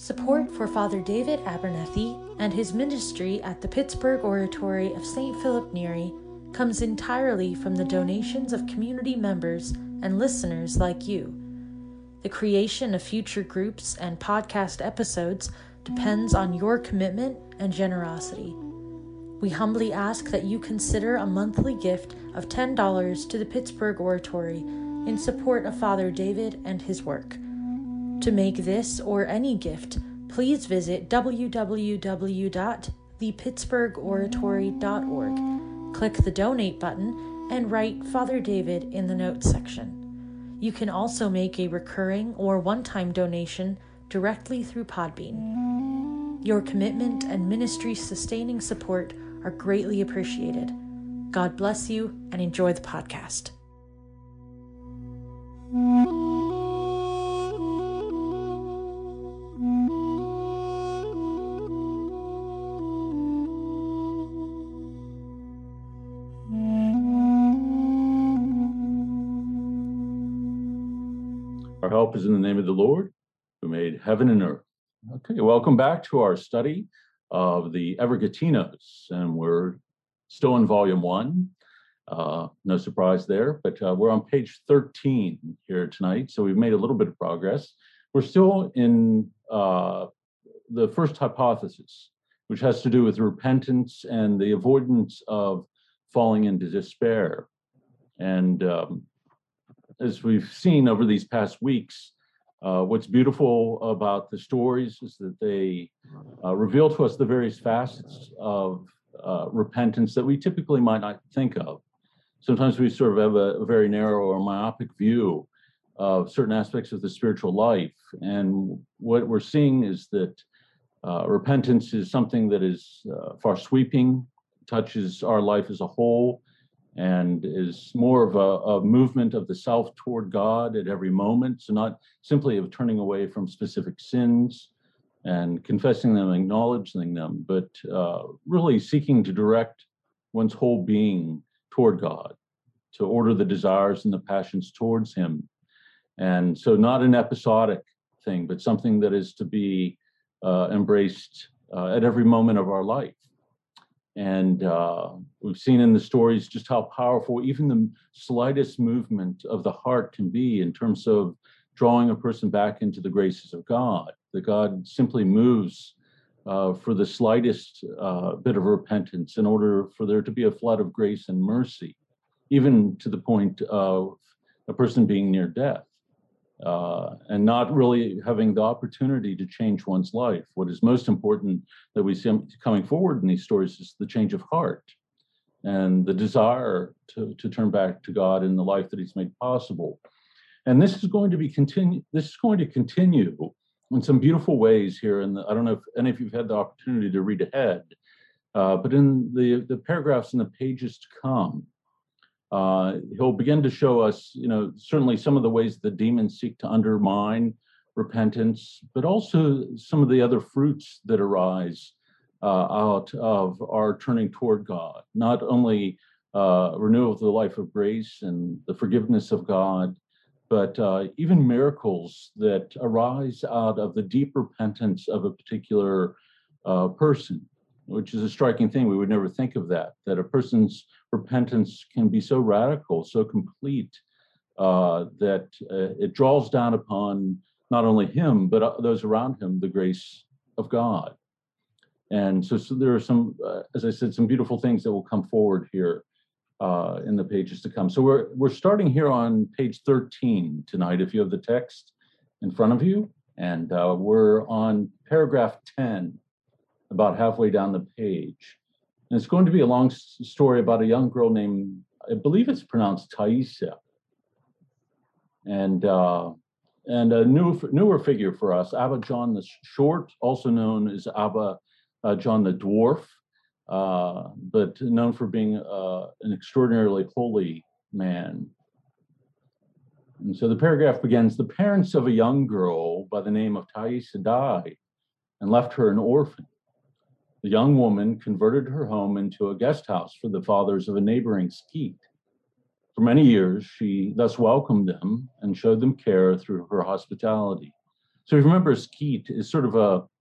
Support for Father David Abernethy and his ministry at the Pittsburgh Oratory of St. Philip Neri comes entirely from the donations of community members and listeners like you. The creation of future groups and podcast episodes depends on your commitment and generosity. We humbly ask that you consider a monthly gift of $10 to the Pittsburgh Oratory in support of Father David and his work. To make this or any gift, please visit www.thepittsburghoratory.org, click the donate button, and write Father David in the notes section. You can also make a recurring or one-time donation directly through Podbean. Your commitment and ministry-sustaining support are greatly appreciated. God bless you and enjoy the podcast. Our help is in the name of the Lord, who made heaven and earth. Okay, welcome back to our study of the Evergetinos, and we're still in volume 1. No surprise there, but we're on page 13 here tonight, so we've made a little bit of progress. We're still in the first hypothesis, which has to do with repentance and the avoidance of falling into despair. And as we've seen over these past weeks, what's beautiful about the stories is that they reveal to us the various facets of repentance that we typically might not think of. Sometimes we sort of have a very narrow or myopic view of certain aspects of the spiritual life. And what we're seeing is that repentance is something that is far sweeping, touches our life as a whole, and is more of a movement of the self toward God at every moment. So not simply of turning away from specific sins and confessing them, acknowledging them, but really seeking to direct one's whole being toward God, to order the desires and the passions towards Him. And so not an episodic thing, but something that is to be embraced at every moment of our life. And we've seen in the stories just how powerful even the slightest movement of the heart can be in terms of drawing a person back into the graces of God. That God simply moves for the slightest bit of repentance in order for there to be a flood of grace and mercy, even to the point of a person being near death. And not really having the opportunity to change one's life. What is most important that we see coming forward in these stories is the change of heart and the desire to turn back to God in the life that He's made possible. And this is going to continue in some beautiful ways here. And I don't know if any of you've had the opportunity to read ahead, but in the paragraphs in the pages to come, he'll begin to show us, certainly some of the ways the demons seek to undermine repentance, but also some of the other fruits that arise out of our turning toward God. Not only renewal of the life of grace and the forgiveness of God, but even miracles that arise out of the deep repentance of a particular person, which is a striking thing. We would never think of that a person's repentance can be so radical, so complete, that it draws down upon not only him, but those around him, the grace of God. And so there are some, as I said, some beautiful things that will come forward here in the pages to come. So we're starting here on page 13 tonight, if you have the text in front of you. And we're on paragraph 10, about halfway down the page. And it's going to be a long story about a young girl named, I believe it's pronounced Taisa, and a newer figure for us, Abba John the Short, also known as Abba John the Dwarf, but known for being an extraordinarily holy man. And so the paragraph begins, the parents of a young girl by the name of Taisa died and left her an orphan. The young woman converted her home into a guest house for the fathers of a neighboring skeet. For many years, she thus welcomed them and showed them care through her hospitality. So you remember, Skeet is sort of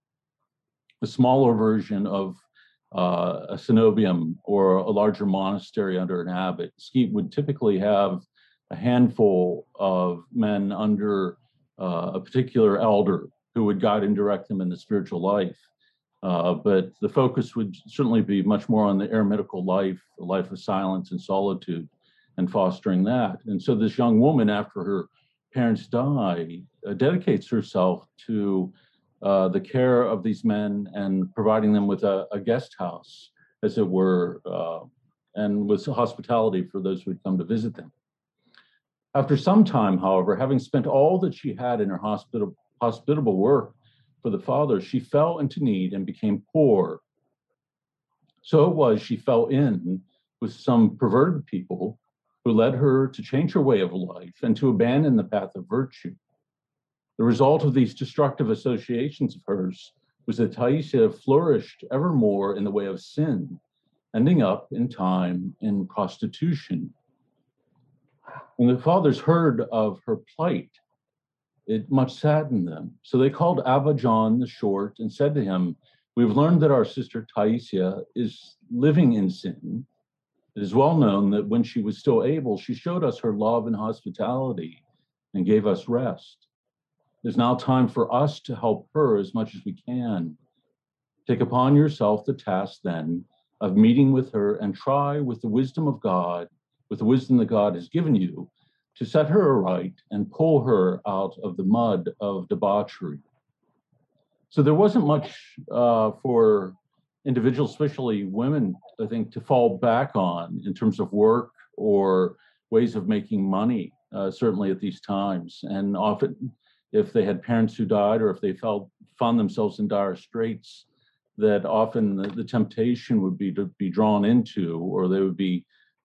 a smaller version of a cenobium or a larger monastery under an abbot. Skeet would typically have a handful of men under a particular elder who would guide and direct them in the spiritual life. But the focus would certainly be much more on the eremitical life, the life of silence and solitude, and fostering that. And so this young woman, after her parents die, dedicates herself to the care of these men and providing them with a guest house, as it were, and with hospitality for those who would come to visit them. After some time, however, having spent all that she had in her hospitable work for the father, she fell into need and became poor. So it was she fell in with some perverted people who led her to change her way of life and to abandon the path of virtue. The result of these destructive associations of hers was that Taisia flourished ever more in the way of sin, ending up in time in prostitution. When the fathers heard of her plight, it much saddened them. So they called Abba John the Short and said to him, "We've learned that our sister Taisia is living in sin. It is well known that when she was still able, she showed us her love and hospitality and gave us rest. It is now time for us to help her as much as we can. Take upon yourself the task then of meeting with her and try with the wisdom of God, with the wisdom that God has given you, to set her aright and pull her out of the mud of debauchery." So there wasn't much for individuals, especially women, I think, to fall back on in terms of work or ways of making money, certainly at these times. And often, if they had parents who died or if they found themselves in dire straits, that often the temptation would be to be drawn into, or they would be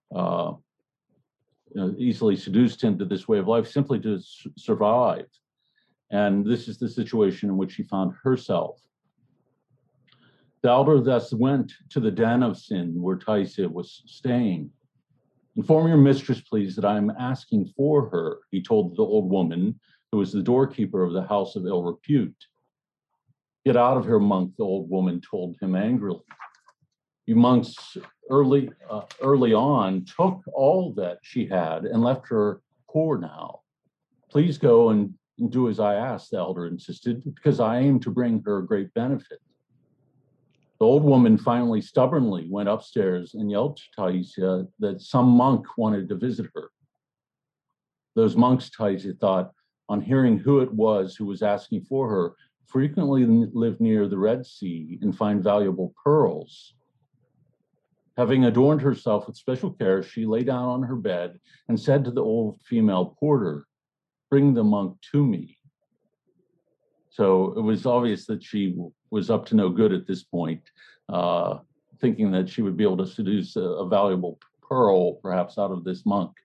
easily seduced into this way of life simply to survive. And this is the situation in which she found herself. The elder thus went to the den of sin where Taisia was staying. "Inform your mistress, please, that I am asking for her," he told the old woman, who was the doorkeeper of the house of ill repute. "Get out of here, monk," the old woman told him angrily. "You monks early on took all that she had and left her poor now. Please go and do as I ask," the elder insisted, "because I aim to bring her great benefit." The old woman finally stubbornly went upstairs and yelled to Taisia that some monk wanted to visit her. Those monks, Taisia thought, on hearing who it was who was asking for her, frequently live near the Red Sea and find valuable pearls. Having adorned herself with special care, she lay down on her bed and said to the old female porter, "Bring the monk to me." So it was obvious that she was up to no good at this point, thinking that she would be able to seduce a valuable pearl, perhaps, out of this monk.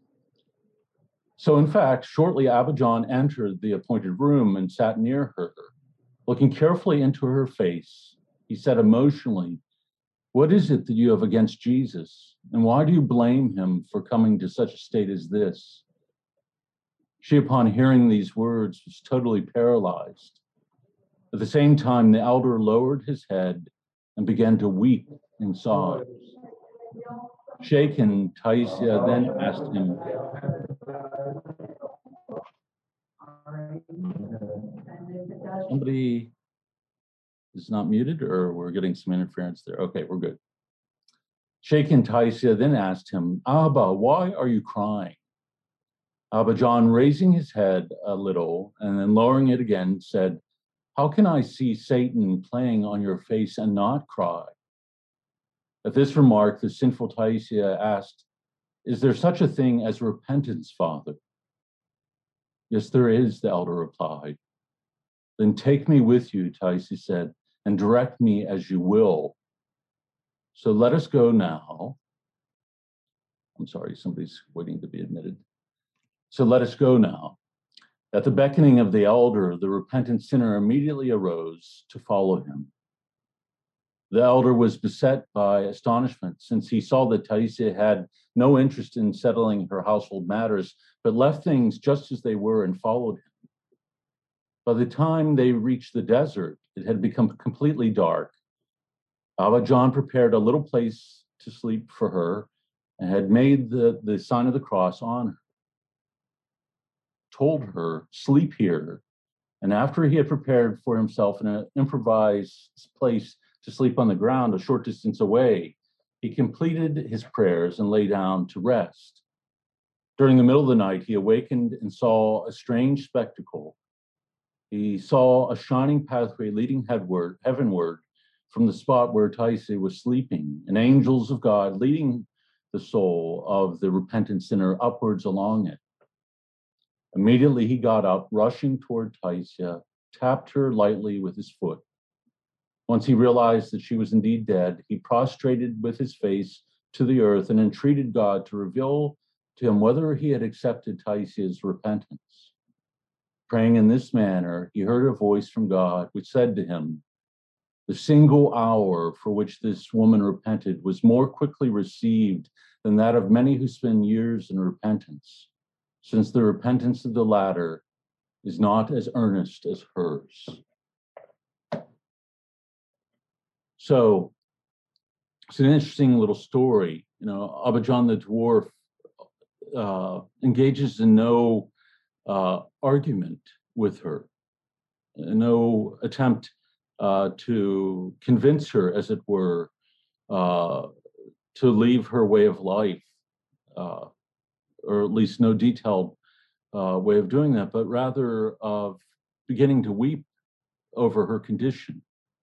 So in fact, shortly Abba John entered the appointed room and sat near her. Looking carefully into her face, he said emotionally, "What is it that you have against Jesus? And why do you blame him for coming to such a state as this?" She, upon hearing these words, was totally paralyzed. At the same time, the elder lowered his head and began to weep in sobs. Shaken, Taisia then asked him, "Somebody is not muted, or we're getting some interference there? Okay, we're good." Shaken, Taisia then asked him, "Abba, why are you crying?" Abba John, raising his head a little and then lowering it again, said, "How can I see Satan playing on your face and not cry?" At this remark, the sinful Taisia asked, "Is there such a thing as repentance, Father?" "Yes, there is," the elder replied. "Then take me with you," Taisia said, "and direct me as you will. So let us go now." I'm sorry, somebody's waiting to be admitted. "So let us go now." At the beckoning of the elder, the repentant sinner immediately arose to follow him. The elder was beset by astonishment, since he saw that Taisia had no interest in settling her household matters, but left things just as they were and followed him. By the time they reached the desert, it had become completely dark. Abba John prepared a little place to sleep for her and had made the sign of the cross on her, told her, sleep here. And after he had prepared for himself in an improvised place to sleep on the ground a short distance away, he completed his prayers and lay down to rest. During the middle of the night, he awakened and saw a strange spectacle. He saw a shining pathway leading heavenward from the spot where Taisia was sleeping, and angels of God leading the soul of the repentant sinner upwards along it. Immediately he got up, rushing toward Taisia, tapped her lightly with his foot. Once he realized that she was indeed dead, he prostrated with his face to the earth and entreated God to reveal to him whether he had accepted Taisia's repentance. Praying in this manner, he heard a voice from God which said to him, "The single hour for which this woman repented was more quickly received than that of many who spend years in repentance, since the repentance of the latter is not as earnest as hers." So it's an interesting little story. Abba John the Dwarf engages in no argument with her, no attempt to convince her, as it were, to leave her way of life, or at least no detailed way of doing that, but rather of beginning to weep over her condition.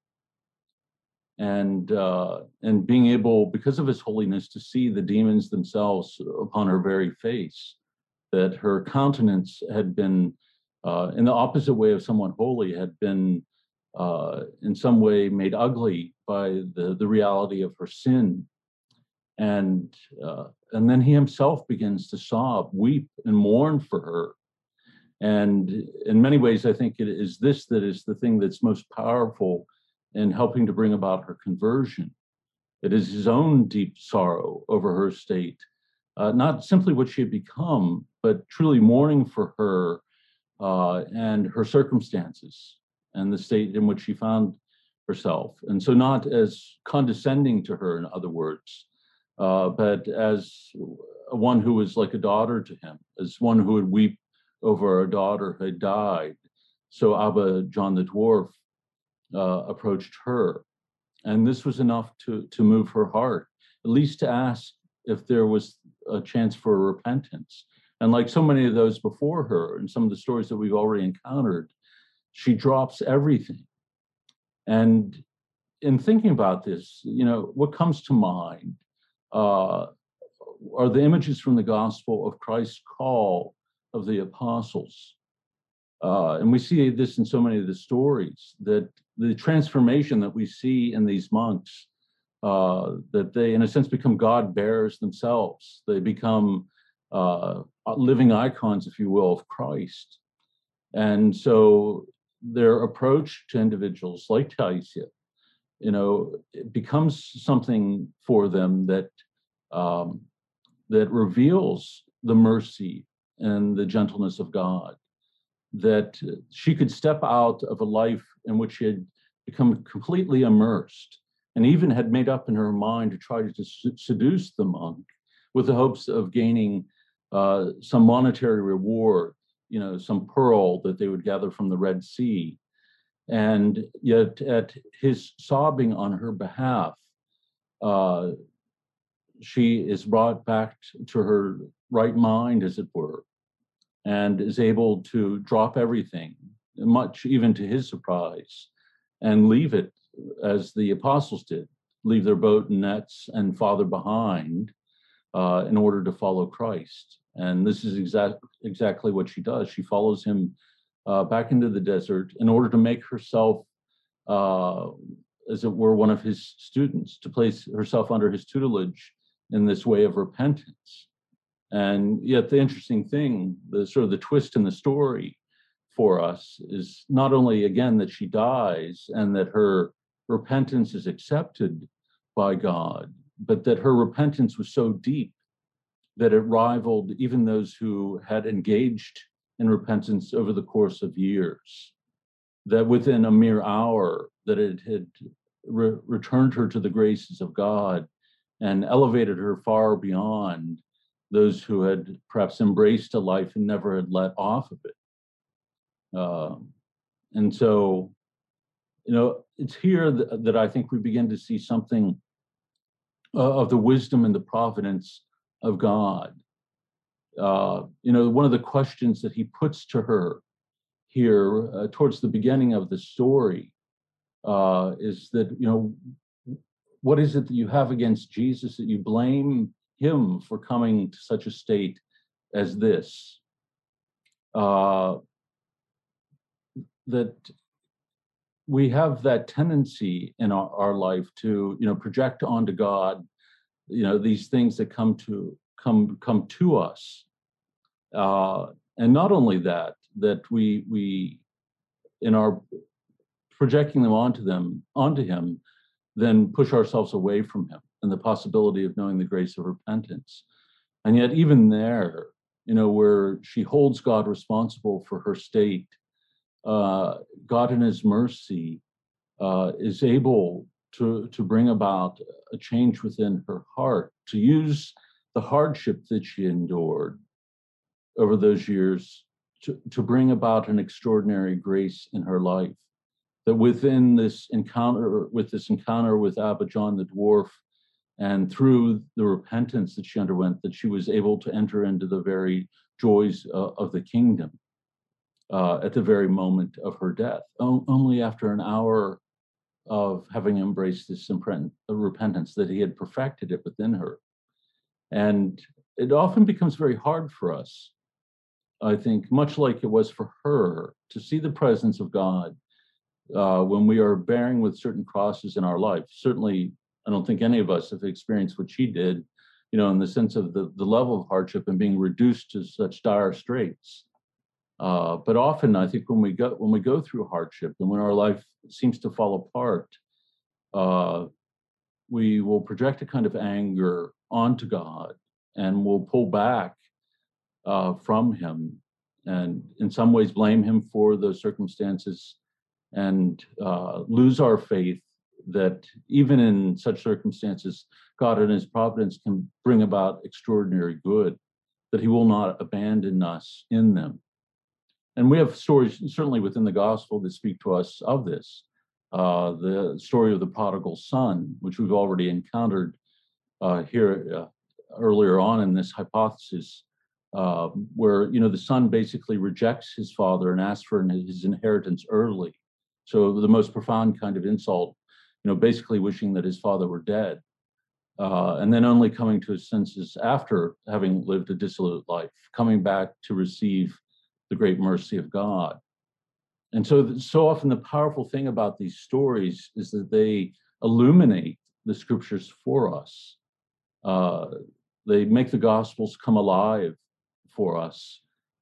And being able, because of his holiness, to see the demons themselves upon her very face, that her countenance had been, in the opposite way of someone holy, had been in some way made ugly by the reality of her sin. And then he himself begins to sob, weep, and mourn for her. And in many ways, I think it is this that is the thing that's most powerful in helping to bring about her conversion. It is his own deep sorrow over her state, not simply what she had become, but truly mourning for her and her circumstances and the state in which she found herself. And so not as condescending to her, in other words, but as one who was like a daughter to him, as one who would weep over a daughter who had died. So Abba John the Dwarf approached her. And this was enough to move her heart, at least to ask if there was a chance for repentance. And like so many of those before her, and some of the stories that we've already encountered, she drops everything. And in thinking about this, what comes to mind are the images from the gospel of Christ's call of the apostles. And we see this in so many of the stories, that the transformation that we see in these monks, that they, in a sense, become God bearers themselves. They become living icons, if you will, of Christ. And so their approach to individuals like Taisia, it becomes something for them that that reveals the mercy and the gentleness of God, that she could step out of a life in which she had become completely immersed and even had made up in her mind to try to seduce the monk with the hopes of gaining some monetary reward, some pearl that they would gather from the Red Sea. And yet at his sobbing on her behalf, she is brought back to her right mind, as it were, and is able to drop everything, much even to his surprise, and leave it as the apostles did, leave their boat and nets and father behind in order to follow Christ. And this is exactly what she does. She follows him back into the desert in order to make herself, as it were, one of his students, to place herself under his tutelage in this way of repentance. And yet the interesting thing, the sort of the twist in the story for us, is not only, again, that she dies and that her repentance is accepted by God, but that her repentance was so deep that it rivaled even those who had engaged in repentance over the course of years. that within a mere hour that it had returned her to the graces of God and elevated her far beyond those who had perhaps embraced a life and never had let off of it. And so, it's here that I think we begin to see something of the wisdom and the providence of God. One of the questions that he puts to her here towards the beginning of the story is that, what is it that you have against Jesus that you blame him for coming to such a state as this? That we have that tendency in our life to, project onto God, these things that come to us. And not only that we in our projecting them onto him, then push ourselves away from him and the possibility of knowing the grace of repentance. And yet even there, where she holds God responsible for her state, God in his mercy is able to bring about a change within her heart, to use the hardship that she endured over those years to bring about an extraordinary grace in her life. That within this encounter with Abba John the dwarf, and through the repentance that she underwent, that she was able to enter into the very joys of the kingdom at the very moment of her death, only after an hour of having embraced this repentance, that he had perfected it within her. And it often becomes very hard for us, I think, much like it was for her, to see the presence of God when we are bearing with certain crosses in our life. Certainly, I don't think any of us have experienced what she did, in the sense of the level of hardship and being reduced to such dire straits. But often, I think when we go through hardship and when our life seems to fall apart, we will project a kind of anger onto God and will pull back from him, and in some ways blame him for those circumstances, and lose our faith that even in such circumstances, God in his providence can bring about extraordinary good, that he will not abandon us in them. And we have stories, certainly within the gospel, that speak to us of this. The story of the prodigal son, which we've already encountered here earlier on in this hypothesis, where the son basically rejects his father and asks for his inheritance early. So the most profound kind of insult, basically wishing that his father were dead, and then only coming to his senses after having lived a dissolute life, coming back to receive the great mercy of God. And so often the powerful thing about these stories is that they illuminate the scriptures for us. They make the Gospels come alive for us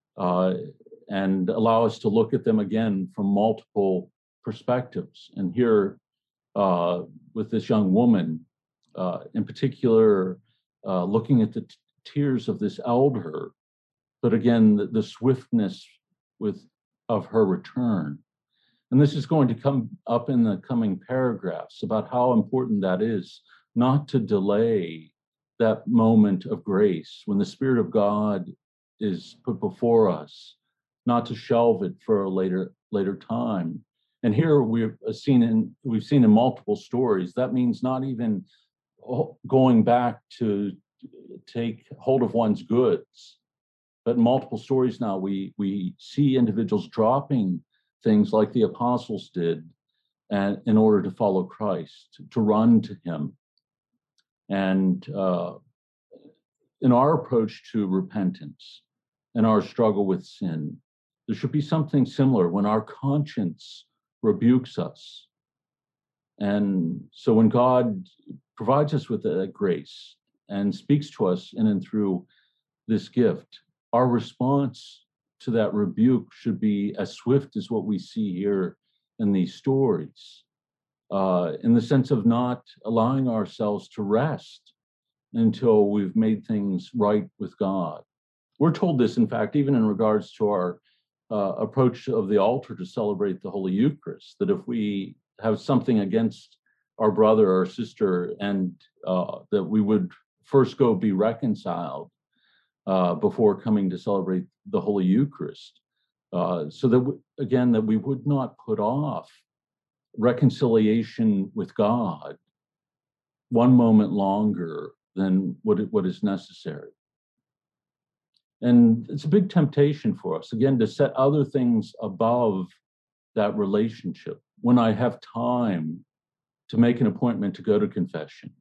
and allow us to look at them again from multiple perspectives. And here, with this young woman, in particular, looking at the tears of this elder, but again, the swiftness of her return. And this is going to come up in the coming paragraphs about how important that is, not to delay that moment of grace when the Spirit of God is put before us, not to shelve it for a later time. And here we've seen in multiple stories, that means not even going back to take hold of one's goods, but in multiple stories now we see individuals dropping things like the apostles did, and in order to follow Christ, to run to him. And in our approach to repentance and our struggle with sin, there should be something similar when our conscience rebukes us. And so when God provides us with that grace and speaks to us in and through this gift, our response to that rebuke should be as swift as what we see here in these stories, in the sense of not allowing ourselves to rest until we've made things right with God. We're told this, in fact, even in regards to our approach of the altar to celebrate the Holy Eucharist, that if we have something against our brother or sister, and that we would first go be reconciled before coming to celebrate the Holy Eucharist, so that, again, that we would not put off reconciliation with God one moment longer than what is necessary. And it's a big temptation for us, again, to set other things above that relationship. When I have time to make an appointment to go to confession,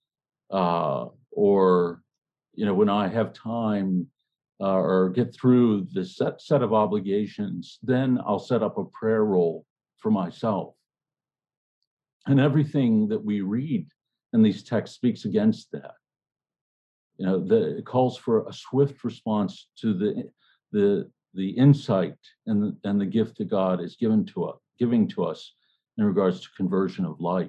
or when I have time or get through the set of obligations, then I'll set up a prayer roll for myself. And everything that we read in these texts speaks against that. It calls for a swift response to the insight and the gift that God is giving to us in regards to conversion of life.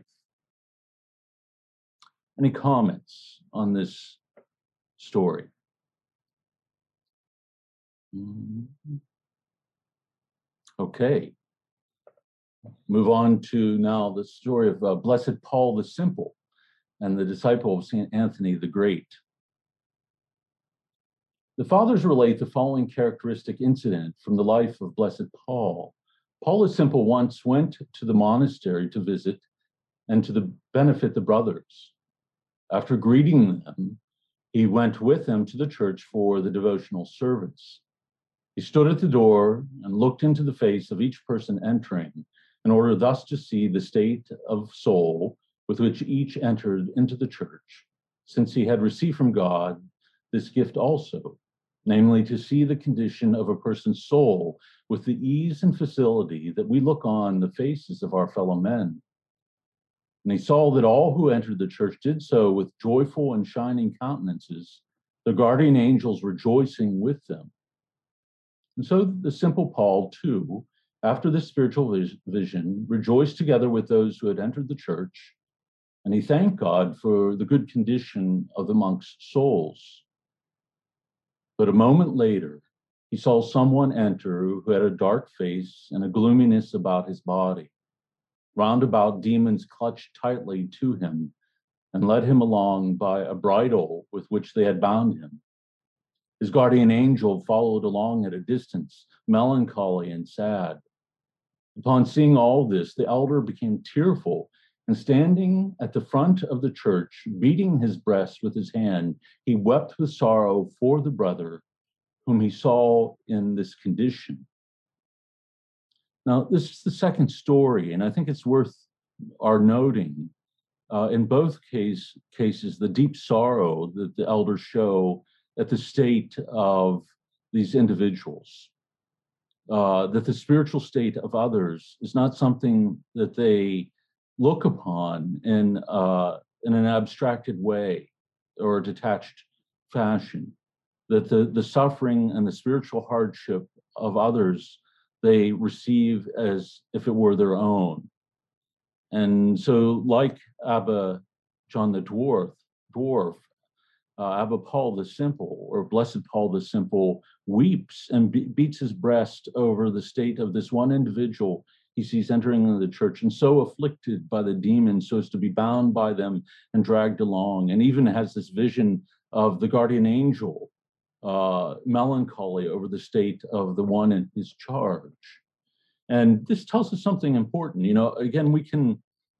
Any comments on this story? Okay. Move on to now the story of Blessed Paul the Simple and the disciple of St. Anthony the Great. The fathers relate the following characteristic incident from the life of Blessed Paul. Paul the Simple once went to the monastery to visit and to benefit the brothers. After greeting them, he went with them to the church for the devotional service. He stood at the door and looked into the face of each person entering, in order thus to see the state of soul with which each entered into the church, since he had received from God this gift also, namely to see the condition of a person's soul with the ease and facility that we look on the faces of our fellow men. And he saw that all who entered the church did so with joyful and shining countenances, the guardian angels rejoicing with them. And so the simple Paul, too, after this spiritual vision, rejoiced together with those who had entered the church, and he thanked God for the good condition of the monks' souls. But a moment later, he saw someone enter who had a dark face and a gloominess about his body. Round about, demons clutched tightly to him and led him along by a bridle with which they had bound him. His guardian angel followed along at a distance, melancholy and sad. Upon seeing all this, the elder became tearful, and standing at the front of the church, beating his breast with his hand, he wept with sorrow for the brother whom he saw in this condition. Now, this is the second story, and I think it's worth our noting. In both cases, the deep sorrow that the elders show at the state of these individuals, that the spiritual state of others is not something that they look upon in an abstracted way or a detached fashion, that the suffering and the spiritual hardship of others they receive as if it were their own. And so, like Abba John the Dwarf, Abba Paul the Simple, or Blessed Paul the Simple, weeps and beats his breast over the state of this one individual he sees entering into the church, and so afflicted by the demons so as to be bound by them and dragged along, and even has this vision of the guardian angel, melancholy over the state of the one in his charge. And this tells us something important. Again, we can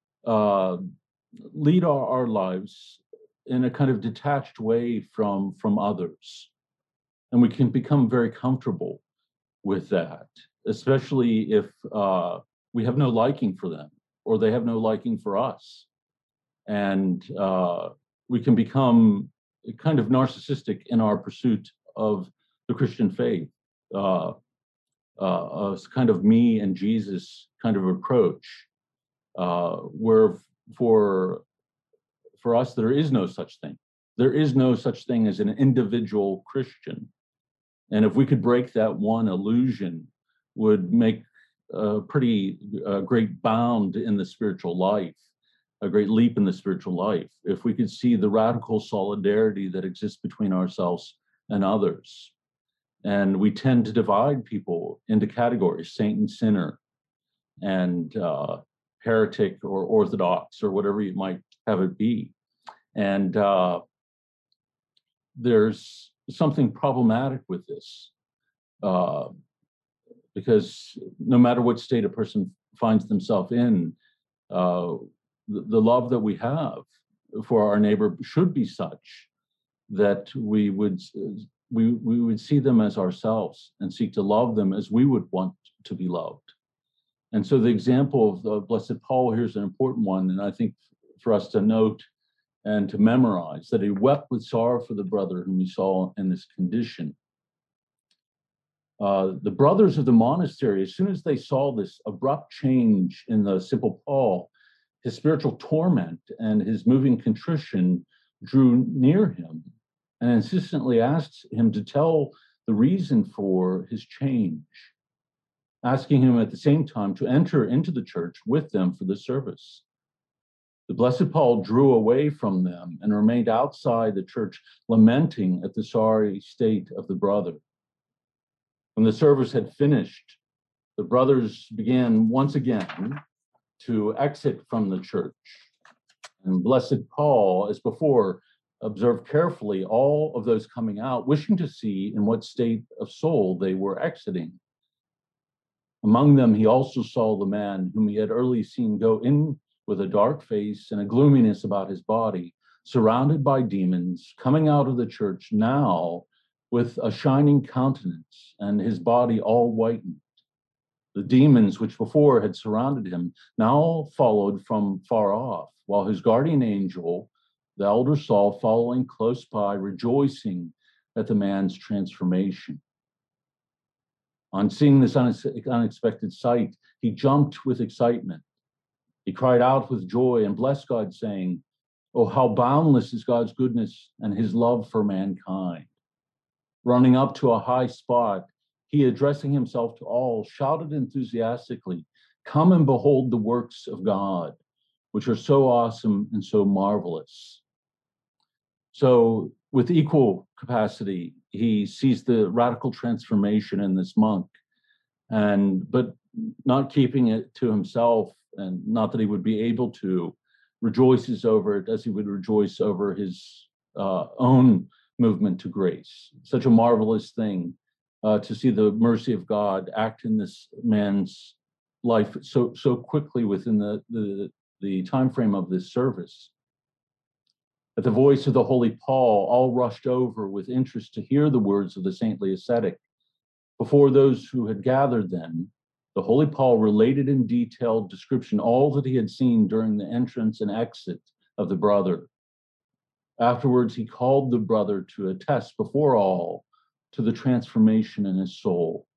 lead our lives in a kind of detached way from others. And we can become very comfortable with that, especially if we have no liking for them or they have no liking for us. And we can become kind of narcissistic in our pursuit of the Christian faith, a kind of me and Jesus kind of approach, where for us, there is no such thing. There is no such thing as an individual Christian. And if we could break that one illusion, would make a pretty great bound in the spiritual life, a great leap in the spiritual life, if we could see the radical solidarity that exists between ourselves and others. And we tend to divide people into categories, saint and sinner, and heretic or orthodox, or whatever you might have it be. And there's something problematic with this, because no matter what state a person finds themselves in, the love that we have for our neighbor should be such that we would see them as ourselves and seek to love them as we would want to be loved. And so the example of the Blessed Paul here is an important one, and I think for us to note and to memorize, that he wept with sorrow for the brother whom he saw in this condition. The brothers of the monastery, as soon as they saw this abrupt change in the simple Paul, his spiritual torment and his moving contrition drew near him and insistently asked him to tell the reason for his change, asking him at the same time to enter into the church with them for the service. The Blessed Paul drew away from them and remained outside the church, lamenting at the sorry state of the brother. When the service had finished, the brothers began once again to exit from the church. And Blessed Paul, as before, observed carefully all of those coming out, wishing to see in what state of soul they were exiting. Among them, he also saw the man whom he had early seen go in with a dark face and a gloominess about his body, surrounded by demons, coming out of the church now with a shining countenance and his body all whitened. The demons which before had surrounded him now followed from far off, while his guardian angel, the elder Saul, following close by, rejoicing at the man's transformation. On seeing this unexpected sight, he jumped with excitement. He cried out with joy and blessed God, saying, "Oh, how boundless is God's goodness and his love for mankind." Running up to a high spot, he, addressing himself to all, shouted enthusiastically, "Come and behold the works of God, which are so awesome and so marvelous." So with equal capacity, he sees the radical transformation in this monk, but not keeping it to himself, and not that he would be able to, rejoices over it as he would rejoice over his own movement to grace. Such a marvelous thing to see the mercy of God act in this man's life so quickly within the time frame of this service. At the voice of the holy Paul, all rushed over with interest to hear the words of the saintly ascetic. Before those who had gathered then, the holy Paul related in detailed description all that he had seen during the entrance and exit of the brother. Afterwards, he called the brother to attest before all to the transformation in his soul.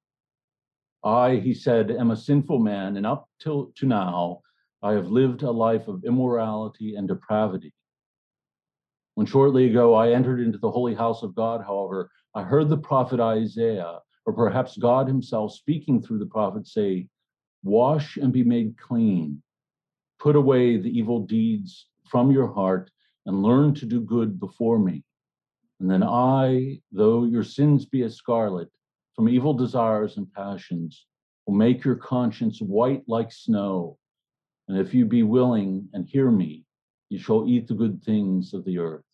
"I," he said, "am a sinful man, and up to now, I have lived a life of immorality and depravity. When shortly ago I entered into the holy house of God, however, I heard the prophet Isaiah, or perhaps God himself, speaking through the prophet, say, 'Wash and be made clean. Put away the evil deeds from your heart and learn to do good before me. And then I, though your sins be as scarlet, from evil desires and passions, will make your conscience white like snow. And if you be willing and hear me, you shall eat the good things of the earth.'"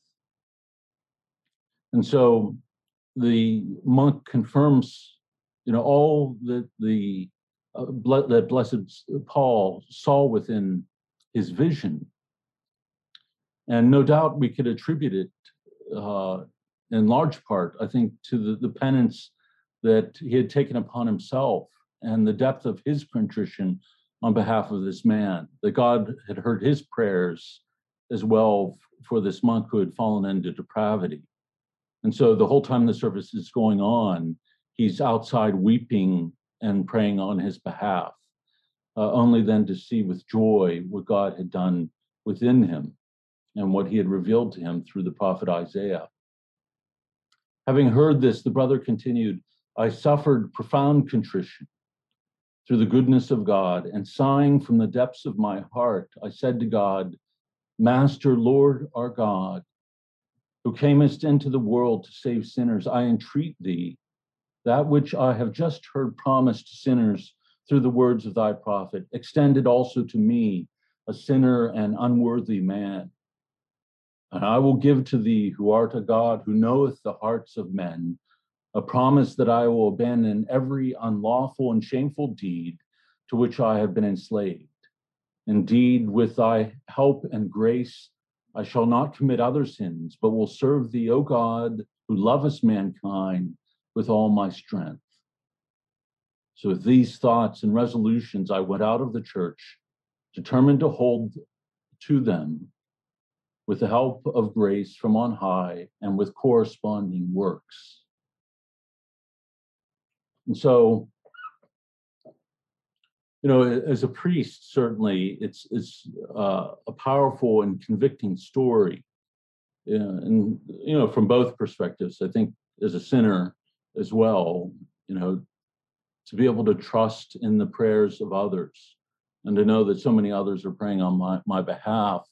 And so the monk confirms, all that that Blessed Paul saw within his vision. And no doubt we could attribute it in large part, I think, to the penance that he had taken upon himself and the depth of his contrition on behalf of this man, that God had heard his prayers as well for this monk who had fallen into depravity. And so the whole time the service is going on, he's outside weeping and praying on his behalf, only then to see with joy what God had done within him and what he had revealed to him through the prophet Isaiah. Having heard this, the brother continued, "I suffered profound contrition through the goodness of God, and sighing from the depths of my heart, I said to God, 'Master, Lord our God, who camest into the world to save sinners, I entreat thee, that which I have just heard promised to sinners through the words of thy prophet, extended also to me, a sinner and unworthy man. And I will give to thee, who art a God who knoweth the hearts of men, a promise that I will abandon every unlawful and shameful deed to which I have been enslaved. Indeed, with thy help and grace, I shall not commit other sins, but will serve thee, O God, who lovest mankind, with all my strength. So with these thoughts and resolutions, I went out of the church, determined to hold to them with the help of grace from on high and with corresponding works. And so, as a priest, certainly it's a powerful and convicting story. And, from both perspectives, I think as a sinner as well, to be able to trust in the prayers of others and to know that so many others are praying on my behalf.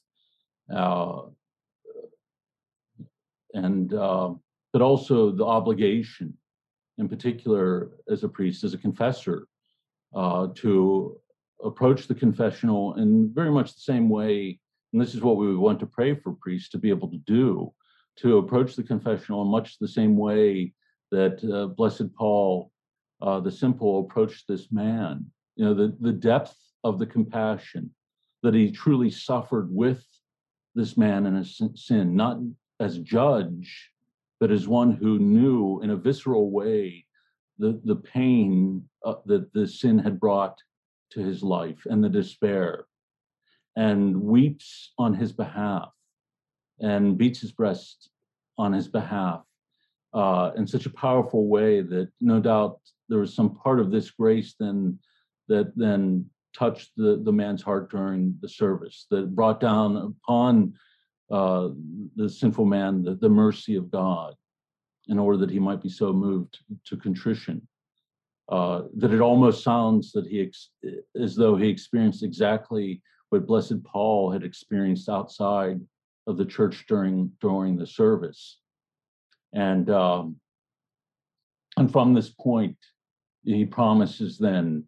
But also the obligation, in particular as a priest, as a confessor, to approach the confessional in very much the same way, and this is what we would want to pray for priests to be able to do, to approach the confessional in much the same way that Blessed Paul the Simple approached this man. The depth of the compassion that he truly suffered with this man and his sin, not as judge, but as one who knew in a visceral way the pain that the sin had brought to his life and the despair, and weeps on his behalf and beats his breast on his behalf in such a powerful way that no doubt there was some part of this grace that then touched the man's heart during the service, that brought down upon the sinful man the mercy of God, in order that he might be so moved to contrition, that it almost sounds that as though he experienced exactly what Blessed Paul had experienced outside of the church during the service. And from this point, he promises then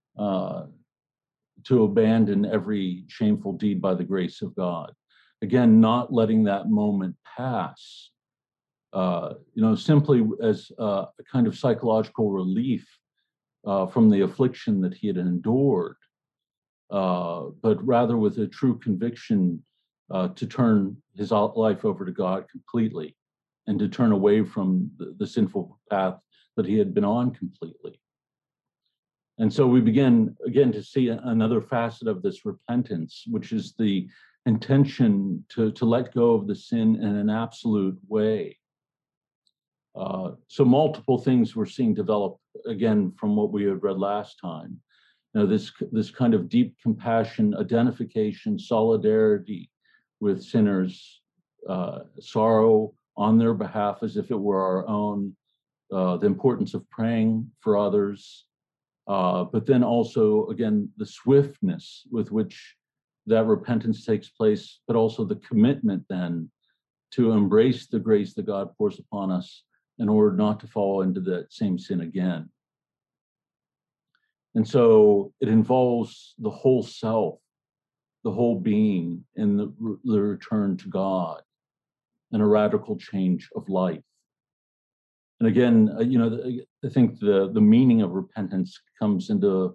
to abandon every shameful deed by the grace of God. Again, not letting that moment pass, simply as a kind of psychological relief from the affliction that he had endured, but rather with a true conviction to turn his life over to God completely and to turn away from the sinful path that he had been on completely. And so we begin again to see another facet of this repentance, which is the intention to let go of the sin in an absolute way. So multiple things we're seeing develop again from what we had read last time. This kind of deep compassion, identification, solidarity with sinners, sorrow on their behalf as if it were our own, the importance of praying for others, but then also, again, the swiftness with which that repentance takes place, but also the commitment then to embrace the grace that God pours upon us in order not to fall into that same sin again. And so it involves the whole self, the whole being in the return to God and a radical change of life. And again, I think the meaning of repentance comes into,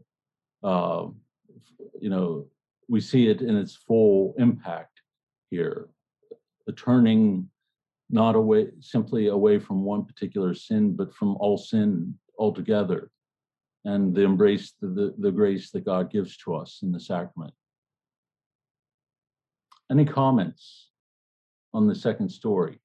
we see it in its full impact here. The turning not simply away from one particular sin, but from all sin altogether, and the embrace the grace that God gives to us in the sacrament. Any comments on the second story?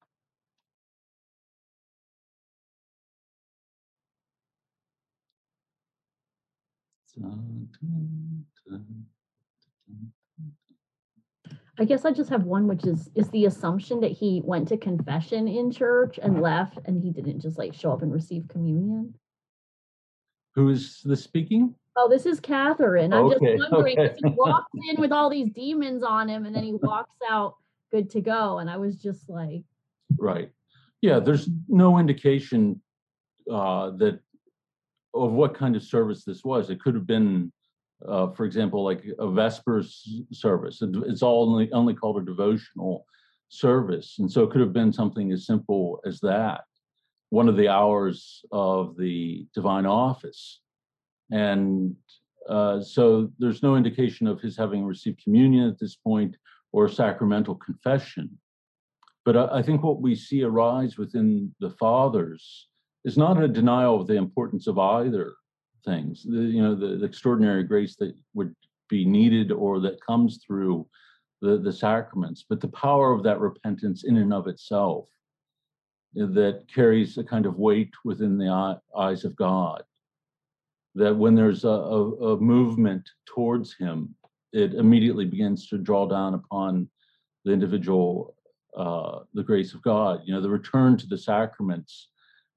I guess I just have one, which is the assumption that he went to confession in church and left, and he didn't just show up and receive communion. Who is this speaking? Oh, this is Catherine. I'm just wondering, because he walks in with all these demons on him, and then he walks out good to go. And I was just like... Right. Yeah, there's no indication that of what kind of service this was. It could have been, for example, like a Vespers service. It's all only called a devotional service, and so it could have been something as simple as that, one of the hours of the divine office. And so there's no indication of his having received communion at this point or sacramental confession. But I think what we see arise within the fathers is not a denial of the importance of either things, the extraordinary grace that would be needed or that comes through the sacraments, but the power of that repentance in and of itself that carries a kind of weight within the eyes of God. That when there's a movement towards him, it immediately begins to draw down upon the individual the grace of God. The return to the sacraments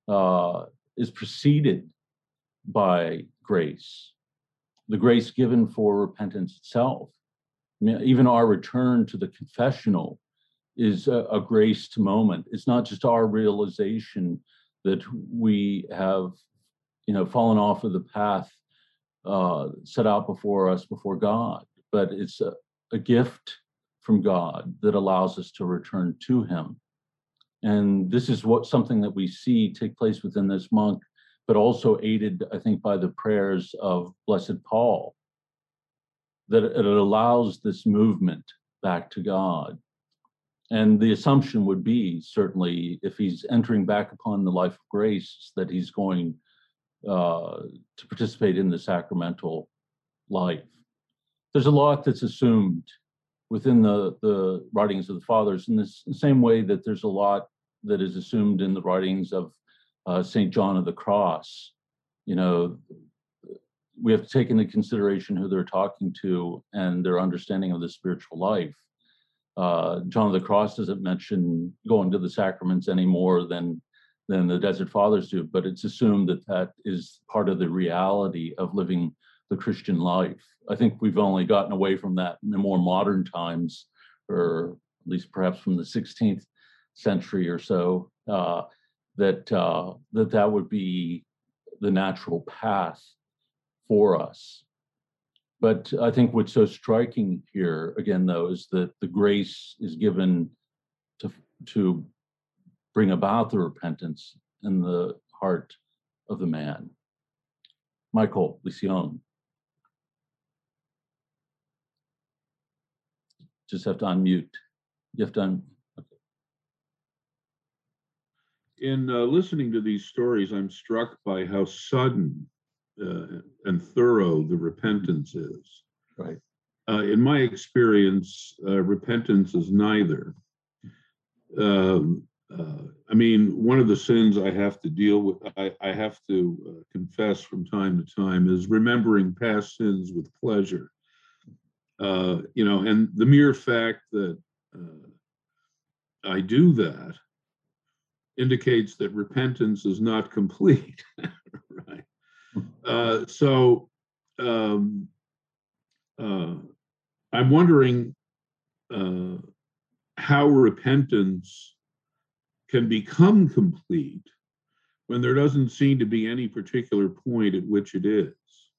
is preceded by grace, the grace given for repentance itself. I mean, even our return to the confessional is a graced moment. It's not just our realization that we have, fallen off of the path set out before us before God, but it's a gift from God that allows us to return to him. And this is something that we see take place within this monk, but also aided, I think, by the prayers of Blessed Paul, that it allows this movement back to God. And the assumption would be, certainly, if he's entering back upon the life of grace, that he's going to participate in the sacramental life. There's a lot that's assumed within the writings of the fathers in the same way that there's a lot that is assumed in the writings of St. John of the Cross. We have to take into consideration who they're talking to and their understanding of the spiritual life. John of the Cross doesn't mention going to the sacraments any more than the Desert Fathers do, but it's assumed that is part of the reality of living the Christian life. I think we've only gotten away from that in the more modern times, or at least perhaps from the 16th century or so, that would be the natural path for us. But I think what's so striking here, again, though, is that the grace is given to bring about the repentance in the heart of the man. Michael Lesion. Just have to unmute. You have to okay. In listening to these stories, I'm struck by how sudden and thorough the repentance is. Right. In my experience, repentance is neither. I mean, one of the sins I have to deal with, I have to confess from time to time, is remembering past sins with pleasure. And the mere fact that I do that indicates that repentance is not complete, right? So I'm wondering how repentance can become complete when there doesn't seem to be any particular point at which it is.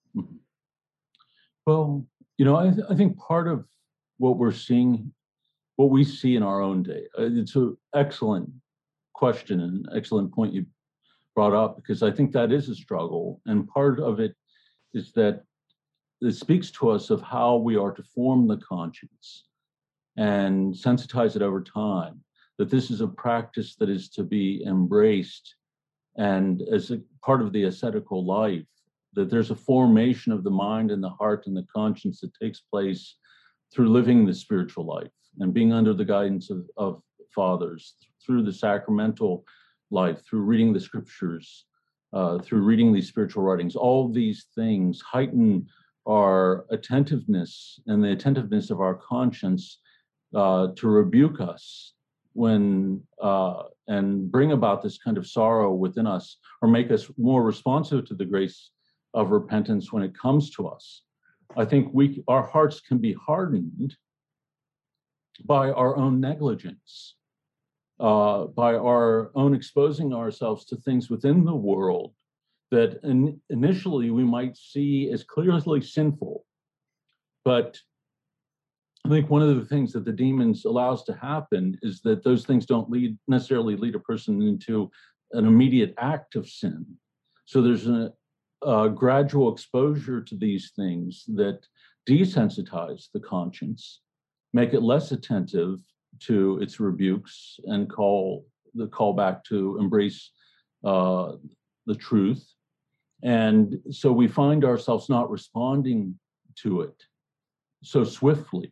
Well, I think part of what we see in our own day, it's an excellent question and excellent point you brought up, because I think that is a struggle. And part of it is that it speaks to us of how we are to form the conscience and sensitize it over time, that this is a practice that is to be embraced, and as a part of the ascetical life, that there's a formation of the mind and the heart and the conscience that takes place through living the spiritual life and being under the guidance of fathers, through the sacramental life, through reading the scriptures, through reading these spiritual writings. All these things heighten our attentiveness and the attentiveness of our conscience to rebuke us when and bring about this kind of sorrow within us, or make us more responsive to the grace of repentance when it comes to us. I think our hearts can be hardened by our own negligence. by our own exposing ourselves to things within the world that initially we might see as clearly sinful. But I think one of the things that the demons allows to happen is that those things don't necessarily lead a person into an immediate act of sin. So there's a gradual exposure to these things that desensitize the conscience, make it less attentive to its rebukes, and call back to embrace the truth. And so we find ourselves not responding to it so swiftly.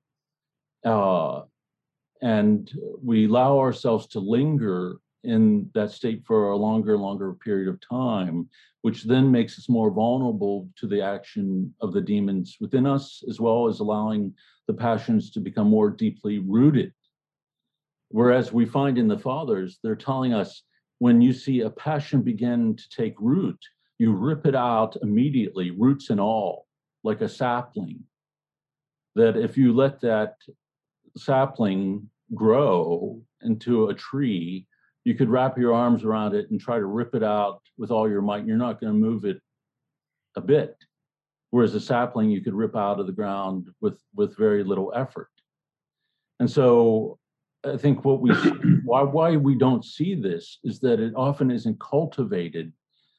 And we allow ourselves to linger in that state for a longer and longer period of time, which then makes us more vulnerable to the action of the demons within us, as well as allowing the passions to become more deeply rooted. Whereas we find in the Fathers, they're telling us, when you see a passion begin to take root, you rip it out immediately, roots and all, like a sapling. That if you let that sapling grow into a tree, you could wrap your arms around it and try to rip it out with all your might, and you're not going to move it a bit. Whereas a sapling you could rip out of the ground with very little effort. And so I think what we why we don't see this is that it often isn't cultivated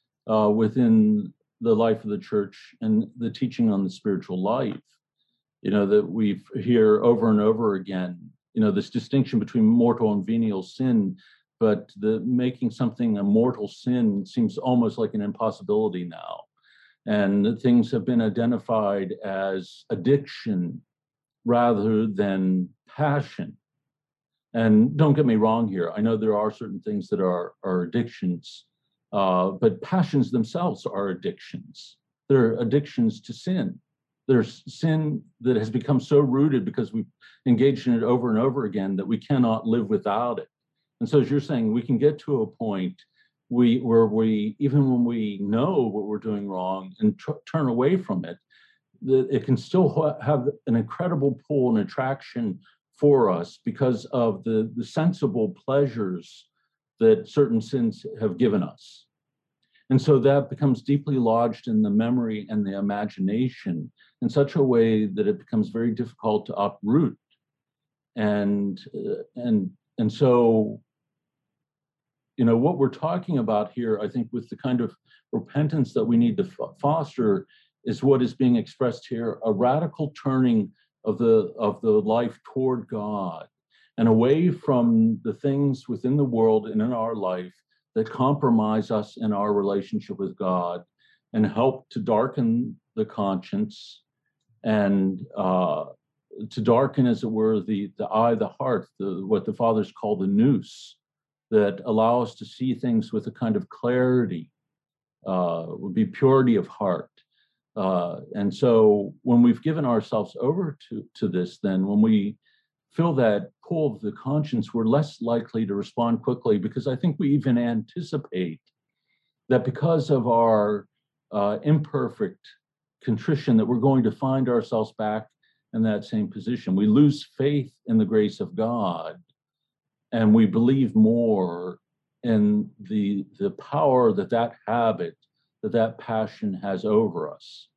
within the life of the church and the teaching on the spiritual life. That we hear over and over again, this distinction between mortal and venial sin, but the making something a mortal sin seems almost like an impossibility now. And things have been identified as addiction rather than passion. And don't get me wrong here. I know there are certain things that are addictions, but passions themselves are addictions. They're addictions to sin. There's sin that has become so rooted because we've engaged in it over and over again that we cannot live without it. And so as you're saying, we can get to a point where we, even when we know what we're doing wrong and turn away from it, it can still have an incredible pull and attraction for us because of the sensible pleasures that certain sins have given us. And so that becomes deeply lodged in the memory and the imagination in such a way that it becomes very difficult to uproot. And so, what we're talking about here, I think, with the kind of repentance that we need to foster, is what is being expressed here: a radical turning of the life toward God and away from the things within the world and in our life that compromise us in our relationship with God and help to darken the conscience and to darken, as it were, the eye, the heart, what the Fathers call the nous, that allow us to see things with a kind of clarity, would be purity of heart. And so when we've given ourselves over to this, then when we feel that pull of the conscience, we're less likely to respond quickly, because I think we even anticipate that because of our imperfect contrition, that we're going to find ourselves back in that same position. We lose faith in the grace of God, and we believe more in the power that habit, that passion has over us.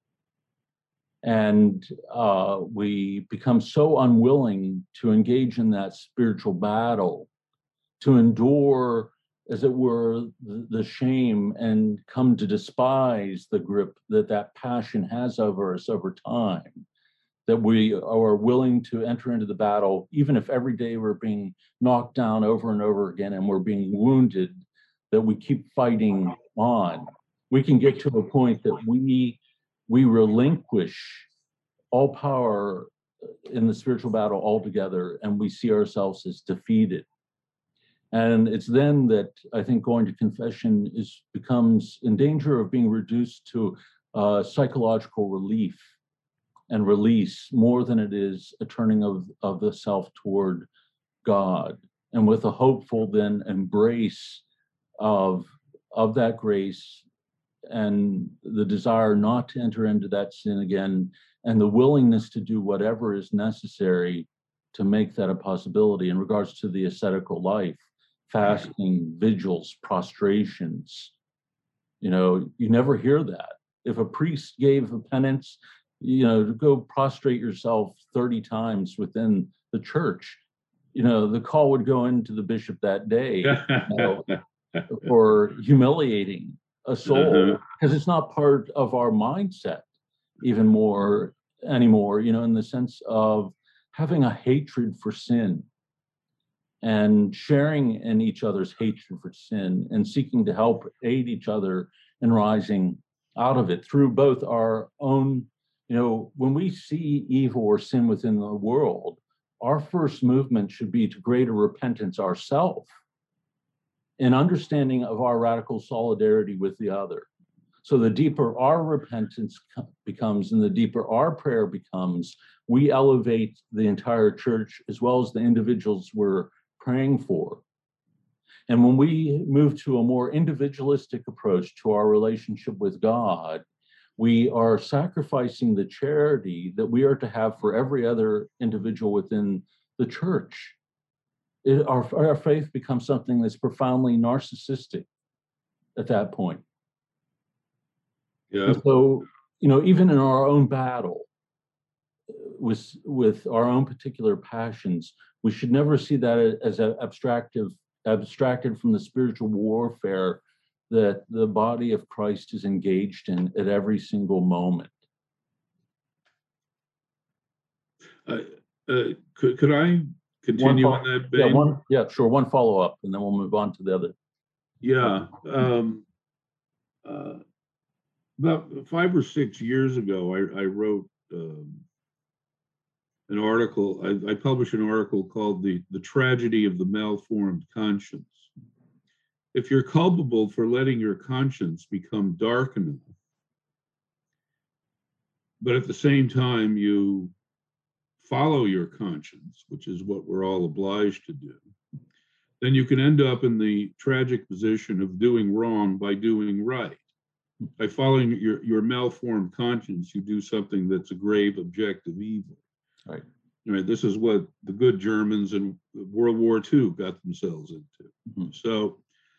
And we become so unwilling to engage in that spiritual battle, to endure, as it were, the shame and come to despise the grip that passion has over us over time, that we are willing to enter into the battle, even if every day we're being knocked down over and over again and we're being wounded, that we keep fighting on. We can get to a point that we relinquish all power in the spiritual battle altogether, and we see ourselves as defeated. And it's then that I think going to confession becomes in danger of being reduced to psychological relief and release more than it is a turning of the self toward God, and with a hopeful then embrace of that grace and the desire not to enter into that sin again, and the willingness to do whatever is necessary to make that a possibility in regards to the ascetical life, fasting, vigils, prostrations. You never hear that. If a priest gave a penance, to go prostrate yourself 30 times within the church, the call would go into the bishop that day for humiliating a soul, because it's not part of our mindset anymore, in the sense of having a hatred for sin and sharing in each other's hatred for sin and seeking to help aid each other in rising out of it through both our own, when we see evil or sin within the world, our first movement should be to greater repentance ourselves and understanding of our radical solidarity with the other. So the deeper our repentance becomes and the deeper our prayer becomes, we elevate the entire church as well as the individuals we're praying for. And when we move to a more individualistic approach to our relationship with God, we are sacrificing the charity that we are to have for every other individual within the church. Our faith becomes something that's profoundly narcissistic at that point. Yeah. And so, even in our own battle with our own particular passions, we should never see that as abstracted from the spiritual warfare that the body of Christ is engaged in at every single moment. Could I continue on that, Ben? Yeah, sure. One follow-up, and then we'll move on to the other. Yeah. About 5 or 6 years ago, I wrote an article. I published an article called The Tragedy of the Malformed Conscience. If you're culpable for letting your conscience become dark enough, but at the same time you follow your conscience, which is what we're all obliged to do, then you can end up in the tragic position of doing wrong by doing right. By following your malformed conscience, you do something that's a grave objective evil. Right. This is what the good Germans in World War II got themselves into. Mm-hmm. So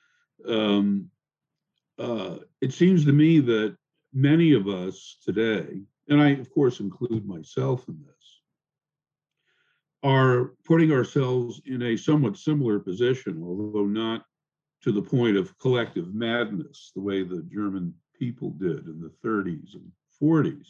it seems to me that many of us today, and I of course include myself in this, are putting ourselves in a somewhat similar position, although not to the point of collective madness, the way the German people did in the 30s and 40s.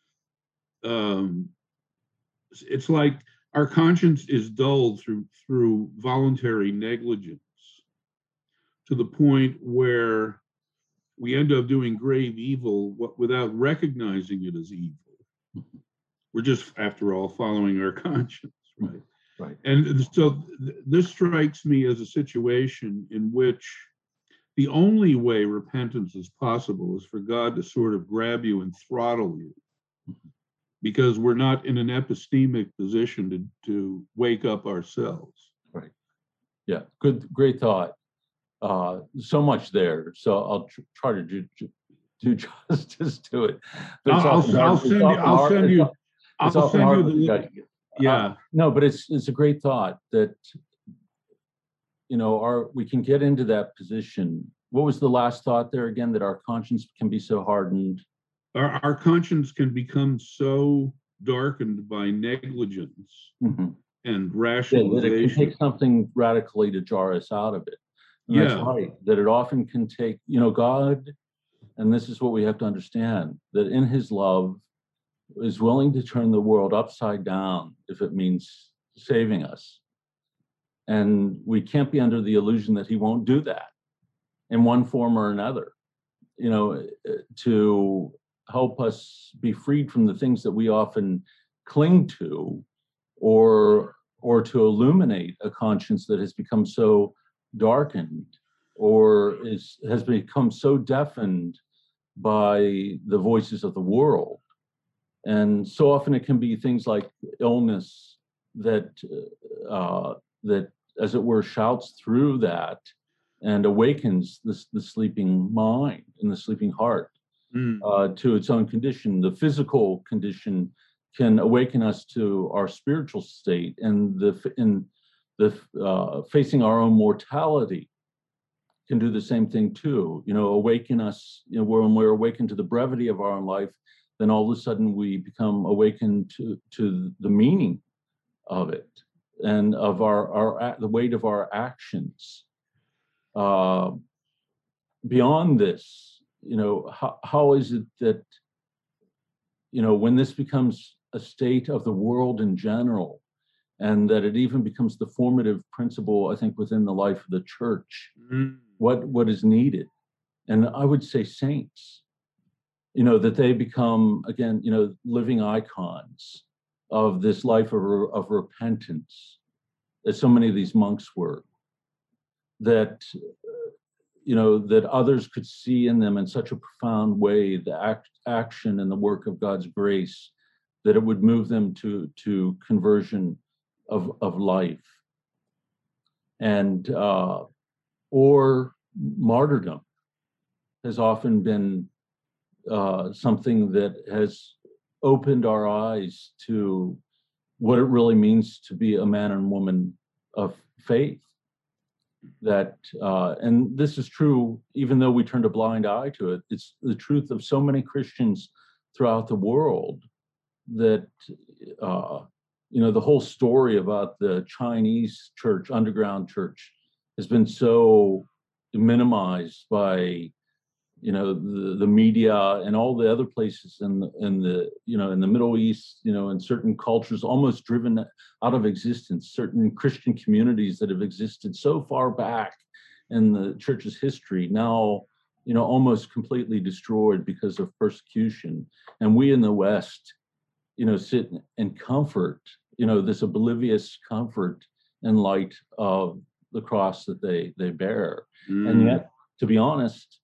It's like our conscience is dulled through voluntary negligence to the point where we end up doing grave evil without recognizing it as evil. We're just, after all, following our conscience, right? Right. And so this strikes me as a situation in which the only way repentance is possible is for God to sort of grab you and throttle you, because we're not in an epistemic position to wake up ourselves. Right. Yeah. Great thought. So much there. So I'll try to do justice to it. I'll send you the. Yeah. No, but it's a great thought that, we can get into that position. What was the last thought there again? That our conscience can be so hardened. Our conscience can become so darkened by negligence and rationalization. That it can take something radically to jar us out of it. And that's right. That it often can take, God, and this is what we have to understand, that in his love is willing to turn the world upside down if it means saving us. And we can't be under the illusion that he won't do that in one form or another, to help us be freed from the things that we often cling to, or to illuminate a conscience that has become so darkened or has become so deafened by the voices of the world. And so often it can be things like illness that as it were shouts through that and awakens the sleeping mind and the sleeping heart to its own condition. The physical condition can awaken us to our spiritual state, and facing our own mortality can do the same thing too. Awaken us. When we're awakened to the brevity of our own life, then all of a sudden we become awakened to the meaning of it and of the weight of our actions. Beyond this, how is it that when this becomes a state of the world in general, and that it even becomes the formative principle, I think, within the life of the church, what is needed? And I would say saints, that they become, again, living icons of this life of repentance, as so many of these monks were, that that others could see in them in such a profound way the action and the work of God's grace, that it would move them to conversion of life, and or martyrdom has often been something that has opened our eyes to what it really means to be a man and woman of faith. That and this is true, even though we turned a blind eye to it, it's the truth of so many Christians throughout the world, that the whole story about the Chinese church, underground church, has been so minimized by the media and all the other places in the Middle East, in certain cultures, almost driven out of existence. Certain Christian communities that have existed so far back in the church's history, now almost completely destroyed because of persecution. And we in the West, sit in comfort, this oblivious comfort in light of the cross that they bear. And yet, to be honest,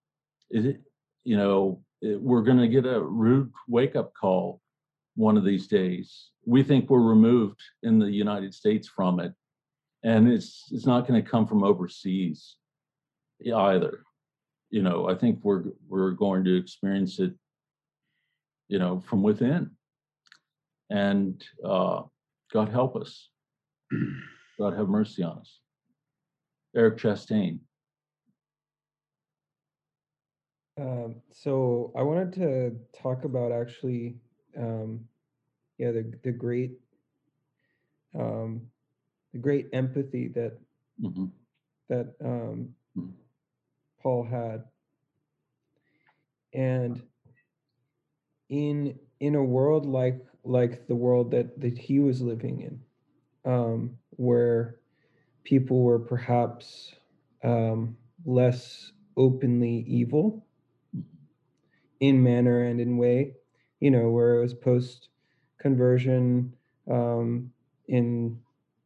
we're going to get a rude wake-up call one of these days. We think we're removed in the United States from it, and it's not going to come from overseas either. I think we're going to experience it, from within. And God help us. God have mercy on us. Eric Chastain. So I wanted to talk about actually, the great empathy that Paul had, and in a world like the world that he was living in, where people were perhaps less openly evil in manner and in way, where it was post conversion, in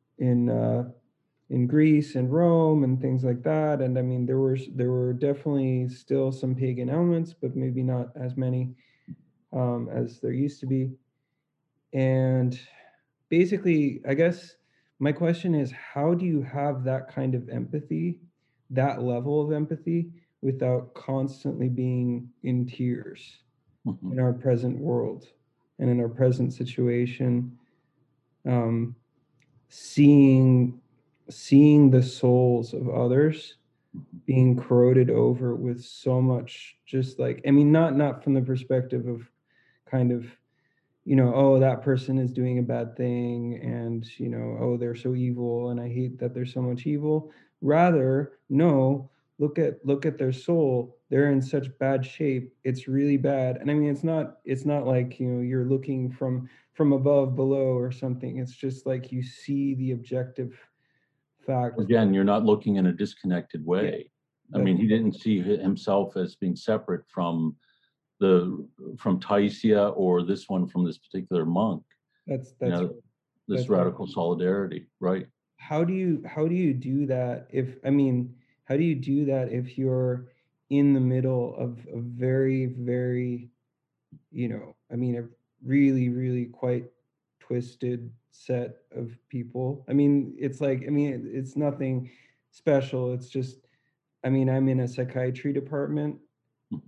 Greece and Rome and things like that. And I mean, there were definitely still some pagan elements, but maybe not as many as there used to be. And basically, I guess my question is, how do you have that kind of empathy, that level of empathy, without constantly being in tears in our present world and in our present situation, seeing the souls of others being corroded over with so much, just like, I mean, not from the perspective of kind of, oh, that person is doing a bad thing, and oh, they're so evil and I hate that there's so much evil. Rather, no, look at their soul. They're in such bad shape. It's really bad. And I mean, it's not like, you're looking from above, below, or something. It's just like you see the objective fact. Again, you're not looking in a disconnected way. Yeah. I mean, he didn't see himself as being separate from Taisia, or this one from this particular monk. That's this radical solidarity, right? How do you do that how do you do that if you're in the middle of a very, very, a really, really quite twisted set of people? I mean, it's nothing special. It's just, I'm in a psychiatry department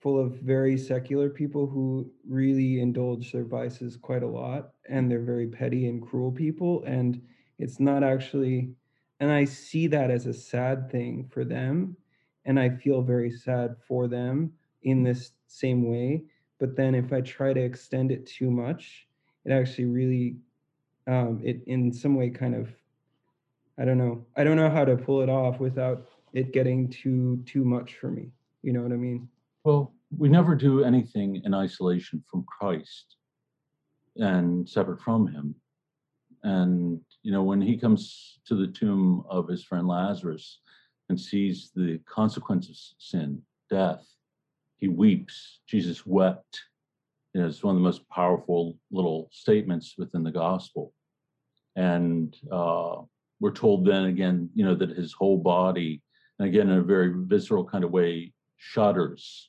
full of very secular people who really indulge their vices quite a lot, and they're very petty and cruel people, and it's not actually, and I see that as a sad thing for them, and I feel very sad for them in this same way. But then if I try to extend it too much, it actually really it in some way kind of, I don't know how to pull it off without it getting too much for me. You know what I mean? Well, we never do anything in isolation from Christ and separate from him. And, you know, when he comes to the tomb of his friend Lazarus and sees the consequence of sin, death, he weeps. Jesus wept. You know, it's one of the most powerful little statements within the gospel. And we're told then again, you know, that his whole body, and again, in a very visceral kind of way, shudders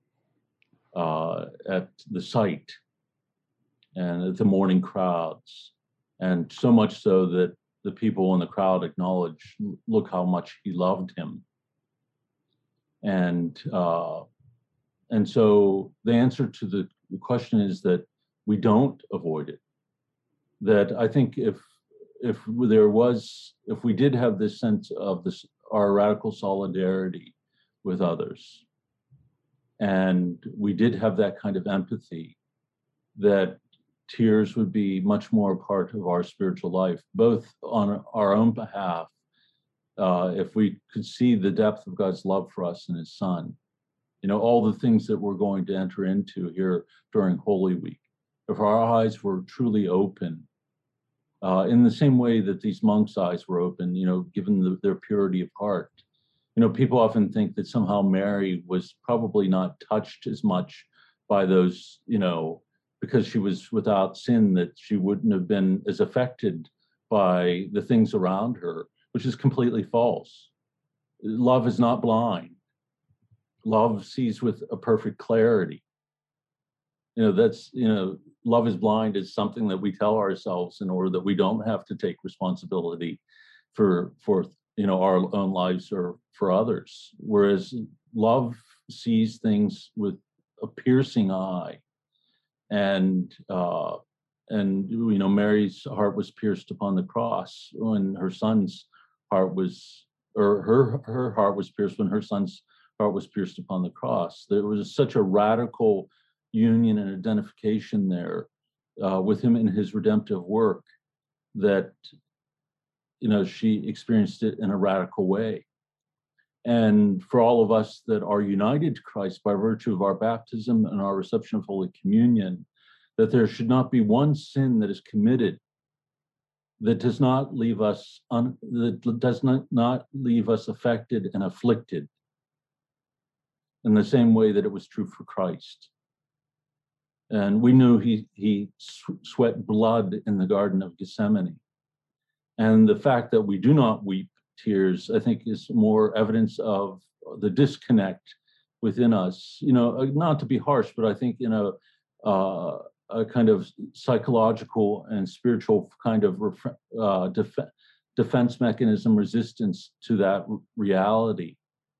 at the sight and at the mourning crowds. And so much so that the people in the crowd acknowledge, look how much he loved him. And so the answer to the question is that we don't avoid it. That I think if we did have this sense of this, our radical solidarity with others, and we did have that kind of empathy, that tears would be much more a part of our spiritual life, both on our own behalf, if we could see the depth of God's love for us and his son, you know, all the things that we're going to enter into here during Holy Week. If our eyes were truly open, in the same way that these monks' eyes were open, you know, given their purity of heart. You know, people often think that somehow Mary was probably not touched as much by those, you know, because she was without sin, that she wouldn't have been as affected by the things around her, which is completely false. Love is not blind. Love sees with a perfect clarity. You know, that's, you know, love is blind is something that we tell ourselves in order that we don't have to take responsibility for you know, our own lives or for others. Whereas love sees things with a piercing eye. And you know, Mary's heart was pierced upon the cross when her son's heart was, or her heart was pierced when her son's heart was pierced upon the cross. There was such a radical union and identification there with him in his redemptive work that, you know, she experienced it in a radical way. And for all of us that are united to Christ by virtue of our baptism and our reception of Holy Communion, that there should not be one sin that is committed that does not leave us not leave us affected and afflicted in the same way that it was true for Christ. And we knew he sweat blood in the Garden of Gethsemane. And the fact that we do not weep tears, I think, is more evidence of the disconnect within us. You know, not to be harsh, but I think in a kind of psychological and spiritual kind of defense mechanism, resistance to that reality.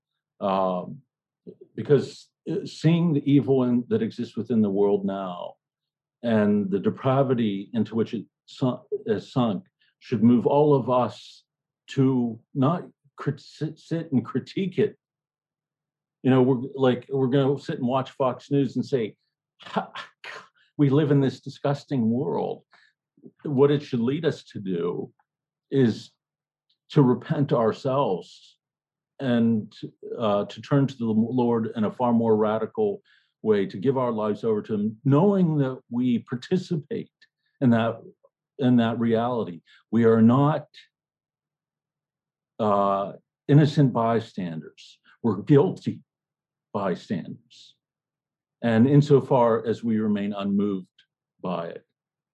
Because seeing the evil that exists within the world now and the depravity into which it has sunk should move all of us to not sit and critique it. You know, we're going to sit and watch Fox News and say, we live in this disgusting world. What it should lead us to do is to repent ourselves and to turn to the Lord in a far more radical way, to give our lives over to him, knowing that we participate in that reality. We are not innocent bystanders. We're guilty bystanders. And insofar as we remain unmoved by it.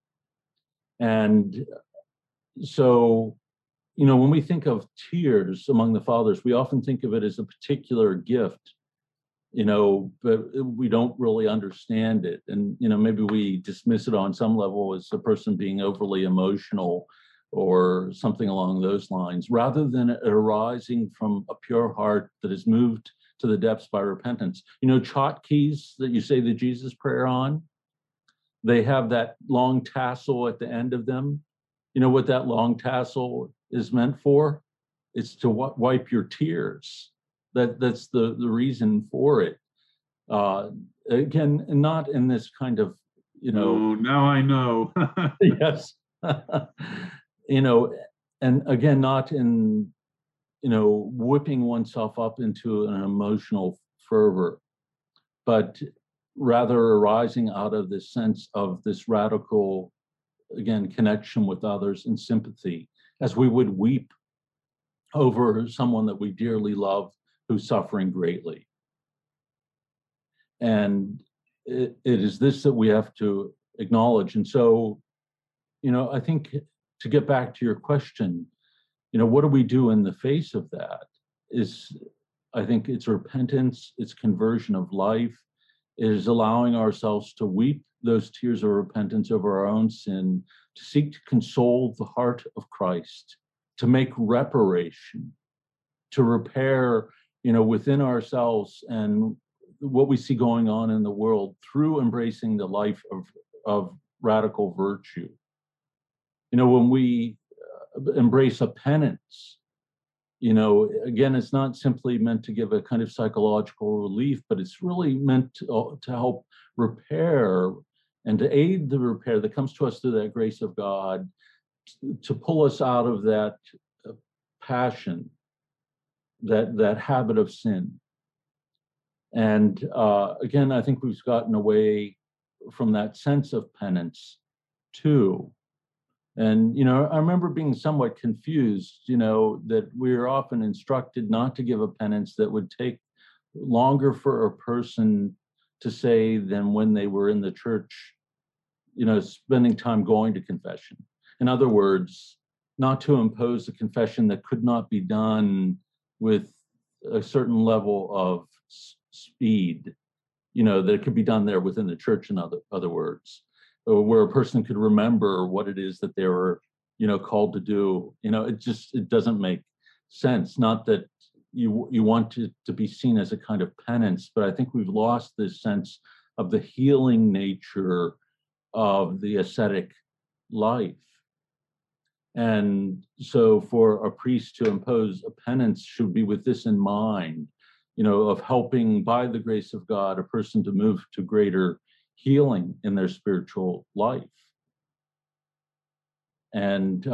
And so, you know, when we think of tears among the fathers, we often think of it as a particular gift, you know, but we don't really understand it. And, you know, maybe we dismiss it on some level as a person being overly emotional or something along those lines, rather than it arising from a pure heart that is moved to the depths by repentance. You know, tchotchkes that you say the Jesus prayer on, they have that long tassel at the end of them. You know what that long tassel is meant for? It's to wipe your tears. That's the reason for it. Again, not in this kind of, you know. Oh, now I know. Yes. You know, and again, not in, you know, whipping oneself up into an emotional fervor, but rather arising out of this sense of this radical, again, connection with others and sympathy, as we would weep over someone that we dearly love who's suffering greatly. And it is this that we have to acknowledge. And so, you know, I think to get back to your question, you know, what do we do in the face of that? Is, I think it's repentance, it's conversion of life, it is allowing ourselves to weep those tears of repentance over our own sin, to seek to console the heart of Christ, to make reparation, to repair, you know, within ourselves and what we see going on in the world through embracing the life of radical virtue. You know, when we embrace a penance, you know, again, it's not simply meant to give a kind of psychological relief, but it's really meant to help repair and to aid the repair that comes to us through that grace of God, to pull us out of that passion, that habit of sin. And again, I think we've gotten away from that sense of penance too. And, you know, I remember being somewhat confused, you know, that we're often instructed not to give a penance that would take longer for a person to say than when they were in the church, you know, spending time going to confession. In other words, not to impose a confession that could not be done with a certain level of speed, you know, that it could be done there within the church, in other words, where a person could remember what it is that they were, you know, called to do. You know, it doesn't make sense. Not that you want it to be seen as a kind of penance, but I think we've lost this sense of the healing nature of the ascetic life. And so for a priest to impose a penance should be with this in mind, you know, of helping by the grace of God a person to move to greater healing in their spiritual life. And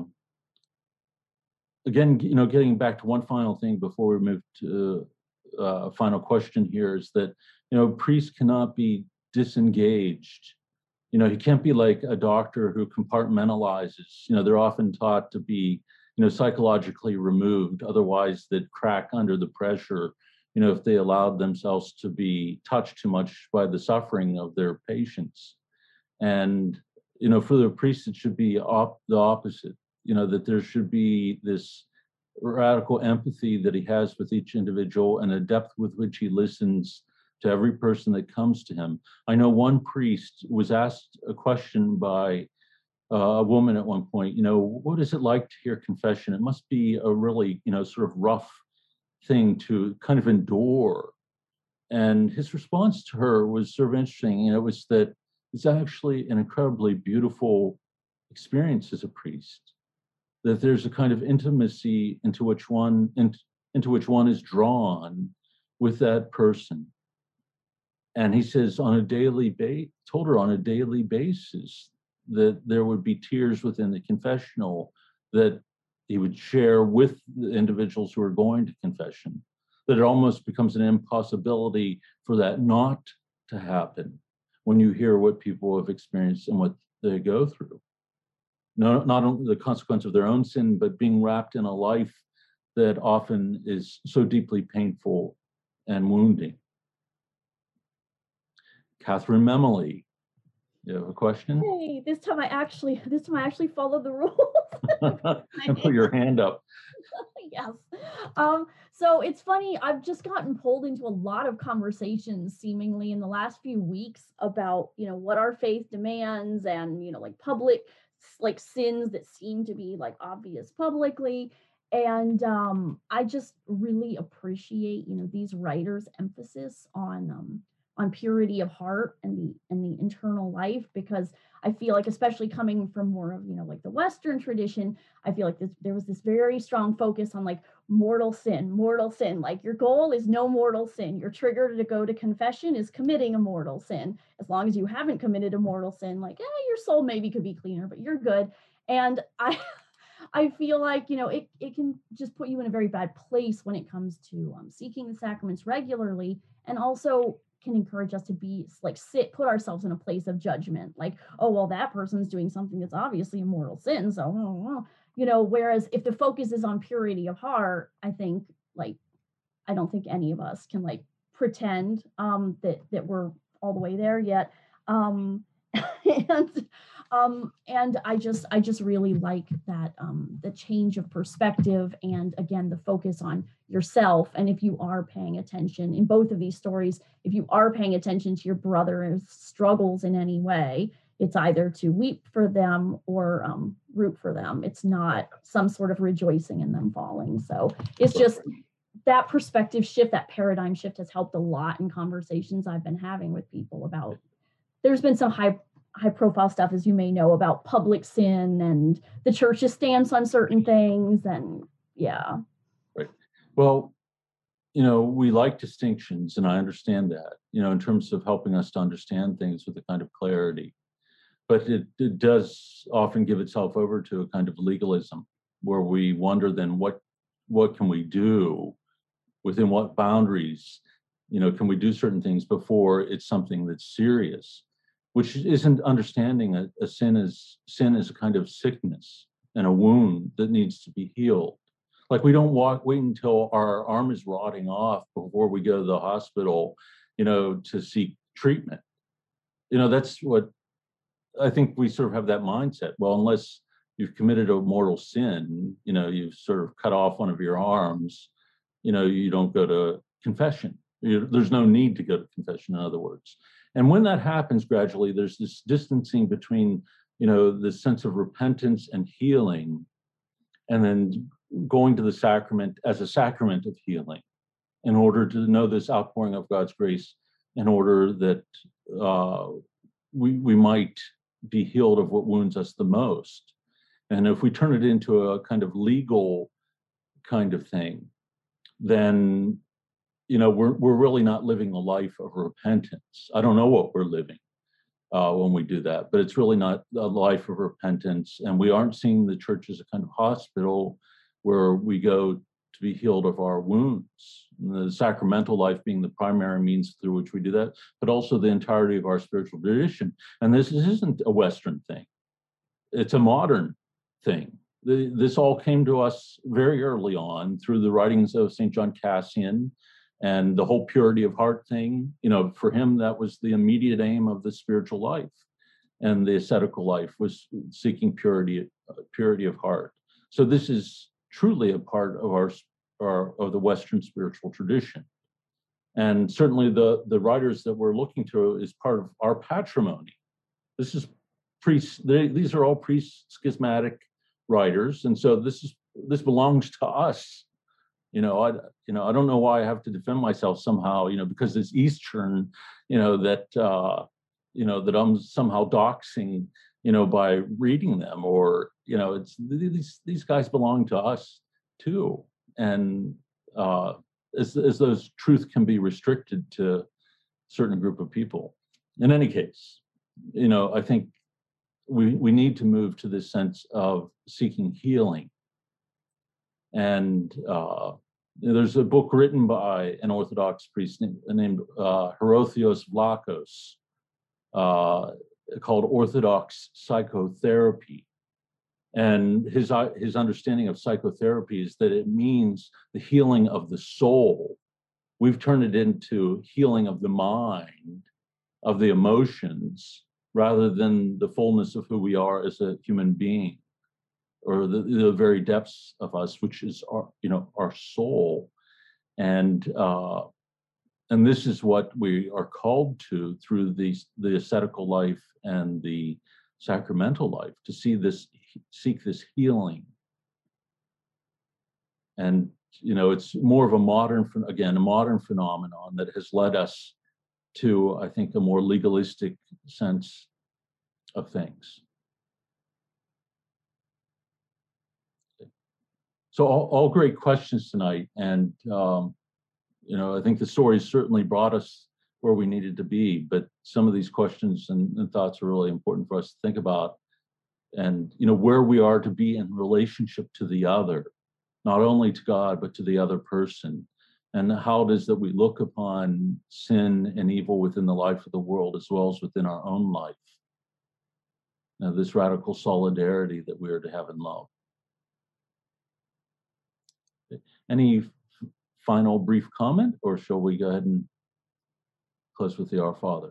again, you know, getting back to one final thing before we move to a final question here is that, you know, priests cannot be disengaged. You know, he can't be like a doctor who compartmentalizes. You know, they're often taught to be, you know, psychologically removed, otherwise they'd crack under the pressure, you know, if they allowed themselves to be touched too much by the suffering of their patients. And, you know, for the priest, it should be the opposite, you know, that there should be this radical empathy that he has with each individual and a depth with which he listens to every person that comes to him. I know one priest was asked a question by a woman at one point, you know, what is it like to hear confession? It must be a really, you know, sort of rough thing to kind of endure. And his response to her was sort of interesting. You know, it was that it's actually an incredibly beautiful experience as a priest, that there's a kind of intimacy into which one is drawn with that person. And he says told her on a daily basis that there would be tears within the confessional that he would share with the individuals who are going to confession, that it almost becomes an impossibility for that not to happen when you hear what people have experienced and what they go through. No, not only the consequence of their own sin, but being wrapped in a life that often is so deeply painful and wounding. Catherine Memoli, you have a question? Hey, this time I actually followed the rules. And put your hand up. Yes. So it's funny, I've just gotten pulled into a lot of conversations seemingly in the last few weeks about, you know, what our faith demands and, you know, like public, like sins that seem to be like obvious publicly. And I just really appreciate, these writers' emphasis on purity of heart and the internal life, because I feel like, especially coming from more of, like the Western tradition, I feel like there was this very strong focus on like mortal sin. Like your goal is no mortal sin. Your trigger to go to confession is committing a mortal sin. As long as you haven't committed a mortal sin, like, your soul maybe could be cleaner, but you're good. And I feel like, it can just put you in a very bad place when it comes to seeking the sacraments regularly, and also can encourage us to be like put ourselves in a place of judgment, like, oh, well, that person's doing something that's obviously a mortal sin. So, whereas if the focus is on purity of heart, I think, like, I don't think any of us can like pretend that we're all the way there yet. Um, and and I just really like that, the change of perspective, and again the focus on yourself. And if you are paying attention in both of these stories, if you are paying attention to your brother's struggles in any way, it's either to weep for them or root for them. It's not some sort of rejoicing in them falling. So it's just that perspective shift, that paradigm shift has helped a lot in conversations I've been having with people about. There's been some high profile stuff, as you may know, about public sin and the church's stance on certain things. And yeah. Right. Well, we like distinctions, and I understand that, in terms of helping us to understand things with a kind of clarity. But it does often give itself over to a kind of legalism, where we wonder then what can we do, within what boundaries, can we do certain things before it's something that's serious, which isn't understanding a sin is a kind of sickness and a wound that needs to be healed. Like, we don't wait until our arm is rotting off before we go to the hospital, to seek treatment. That's what I think we sort of have, that mindset. Well, unless you've committed a mortal sin, you've sort of cut off one of your arms, you don't go to confession. There's no need to go to confession, in other words. And when that happens gradually, there's this distancing between, the sense of repentance and healing, and then going to the sacrament as a sacrament of healing, in order to know this outpouring of God's grace, in order that we might be healed of what wounds us the most. And if we turn it into a kind of legal kind of thing, then we're really not living a life of repentance. I don't know what we're living when we do that, but it's really not a life of repentance. And we aren't seeing the church as a kind of hospital where we go to be healed of our wounds. And the sacramental life being the primary means through which we do that, but also the entirety of our spiritual tradition. And this isn't a Western thing. It's a modern thing. This all came to us very early on through the writings of St. John Cassian, and the whole purity of heart thing. For him, that was the immediate aim of the spiritual life, and the ascetical life was seeking purity of heart. So this is truly a part of of the Western spiritual tradition, and certainly the writers that we're looking to is part of our patrimony. This is these are all pre-schismatic writers, and so this belongs to us. I don't know why I have to defend myself somehow, because it's Eastern, that I'm somehow doxing, by reading them, or, it's these guys belong to us too. And as those truths can be restricted to a certain group of people. In any case, I think we need to move to this sense of seeking healing. And there's a book written by an Orthodox priest named Hierotheos Vlachos called Orthodox Psychotherapy. And his understanding of psychotherapy is that it means the healing of the soul. We've turned it into healing of the mind, of the emotions, rather than the fullness of who we are as a human being, or the very depths of us, which is our soul. And this is what we are called to through the ascetical life and the sacramental life, to seek this healing. And, it's more of a modern phenomenon that has led us to, I think, a more legalistic sense of things. So all great questions tonight. And, I think the story certainly brought us where we needed to be, but some of these questions and thoughts are really important for us to think about. And, where we are to be in relationship to the other, not only to God, but to the other person. And how it is that we look upon sin and evil within the life of the world, as well as within our own life. This radical solidarity that we are to have in love. Any final brief comment, or shall we go ahead and close with the Our Father?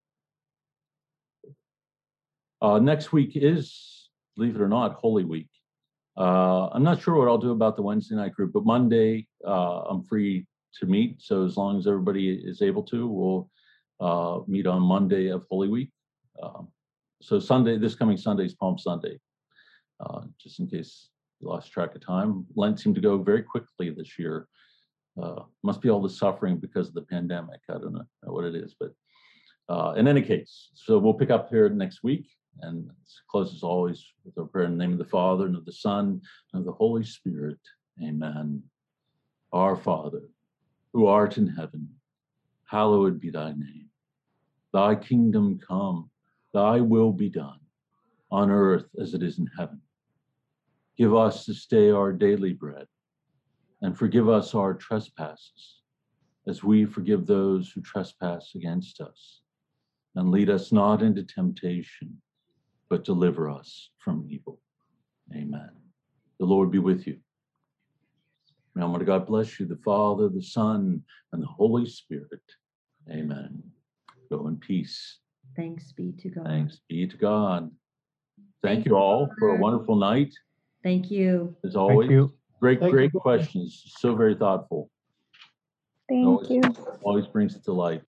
Next week is, believe it or not, Holy Week. I'm not sure what I'll do about the Wednesday night group, but Monday I'm free to meet. So as long as everybody is able to, we'll meet on Monday of Holy Week. So this coming Sunday is Palm Sunday, just in case you lost track of time. Lent seemed to go very quickly this year. Must be all the suffering because of the pandemic. I don't know what it is, but in any case, so we'll pick up here next week, and close as always with our prayer in the name of the Father, and of the Son, and of the Holy Spirit. Amen. Our Father, who art in heaven, hallowed be thy name. Thy kingdom come, thy will be done, on earth as it is in heaven. Give us this day our daily bread, and forgive us our trespasses, as we forgive those who trespass against us. And lead us not into temptation, but deliver us from evil. Amen. The Lord be with you. May Almighty God bless you, the Father, the Son, and the Holy Spirit. Amen. Go in peace. Thanks be to God. Thanks be to God. Thank you all for a wonderful night. Thank you. As always, Thank you. great questions. So very thoughtful. Thank you. Always brings it to light.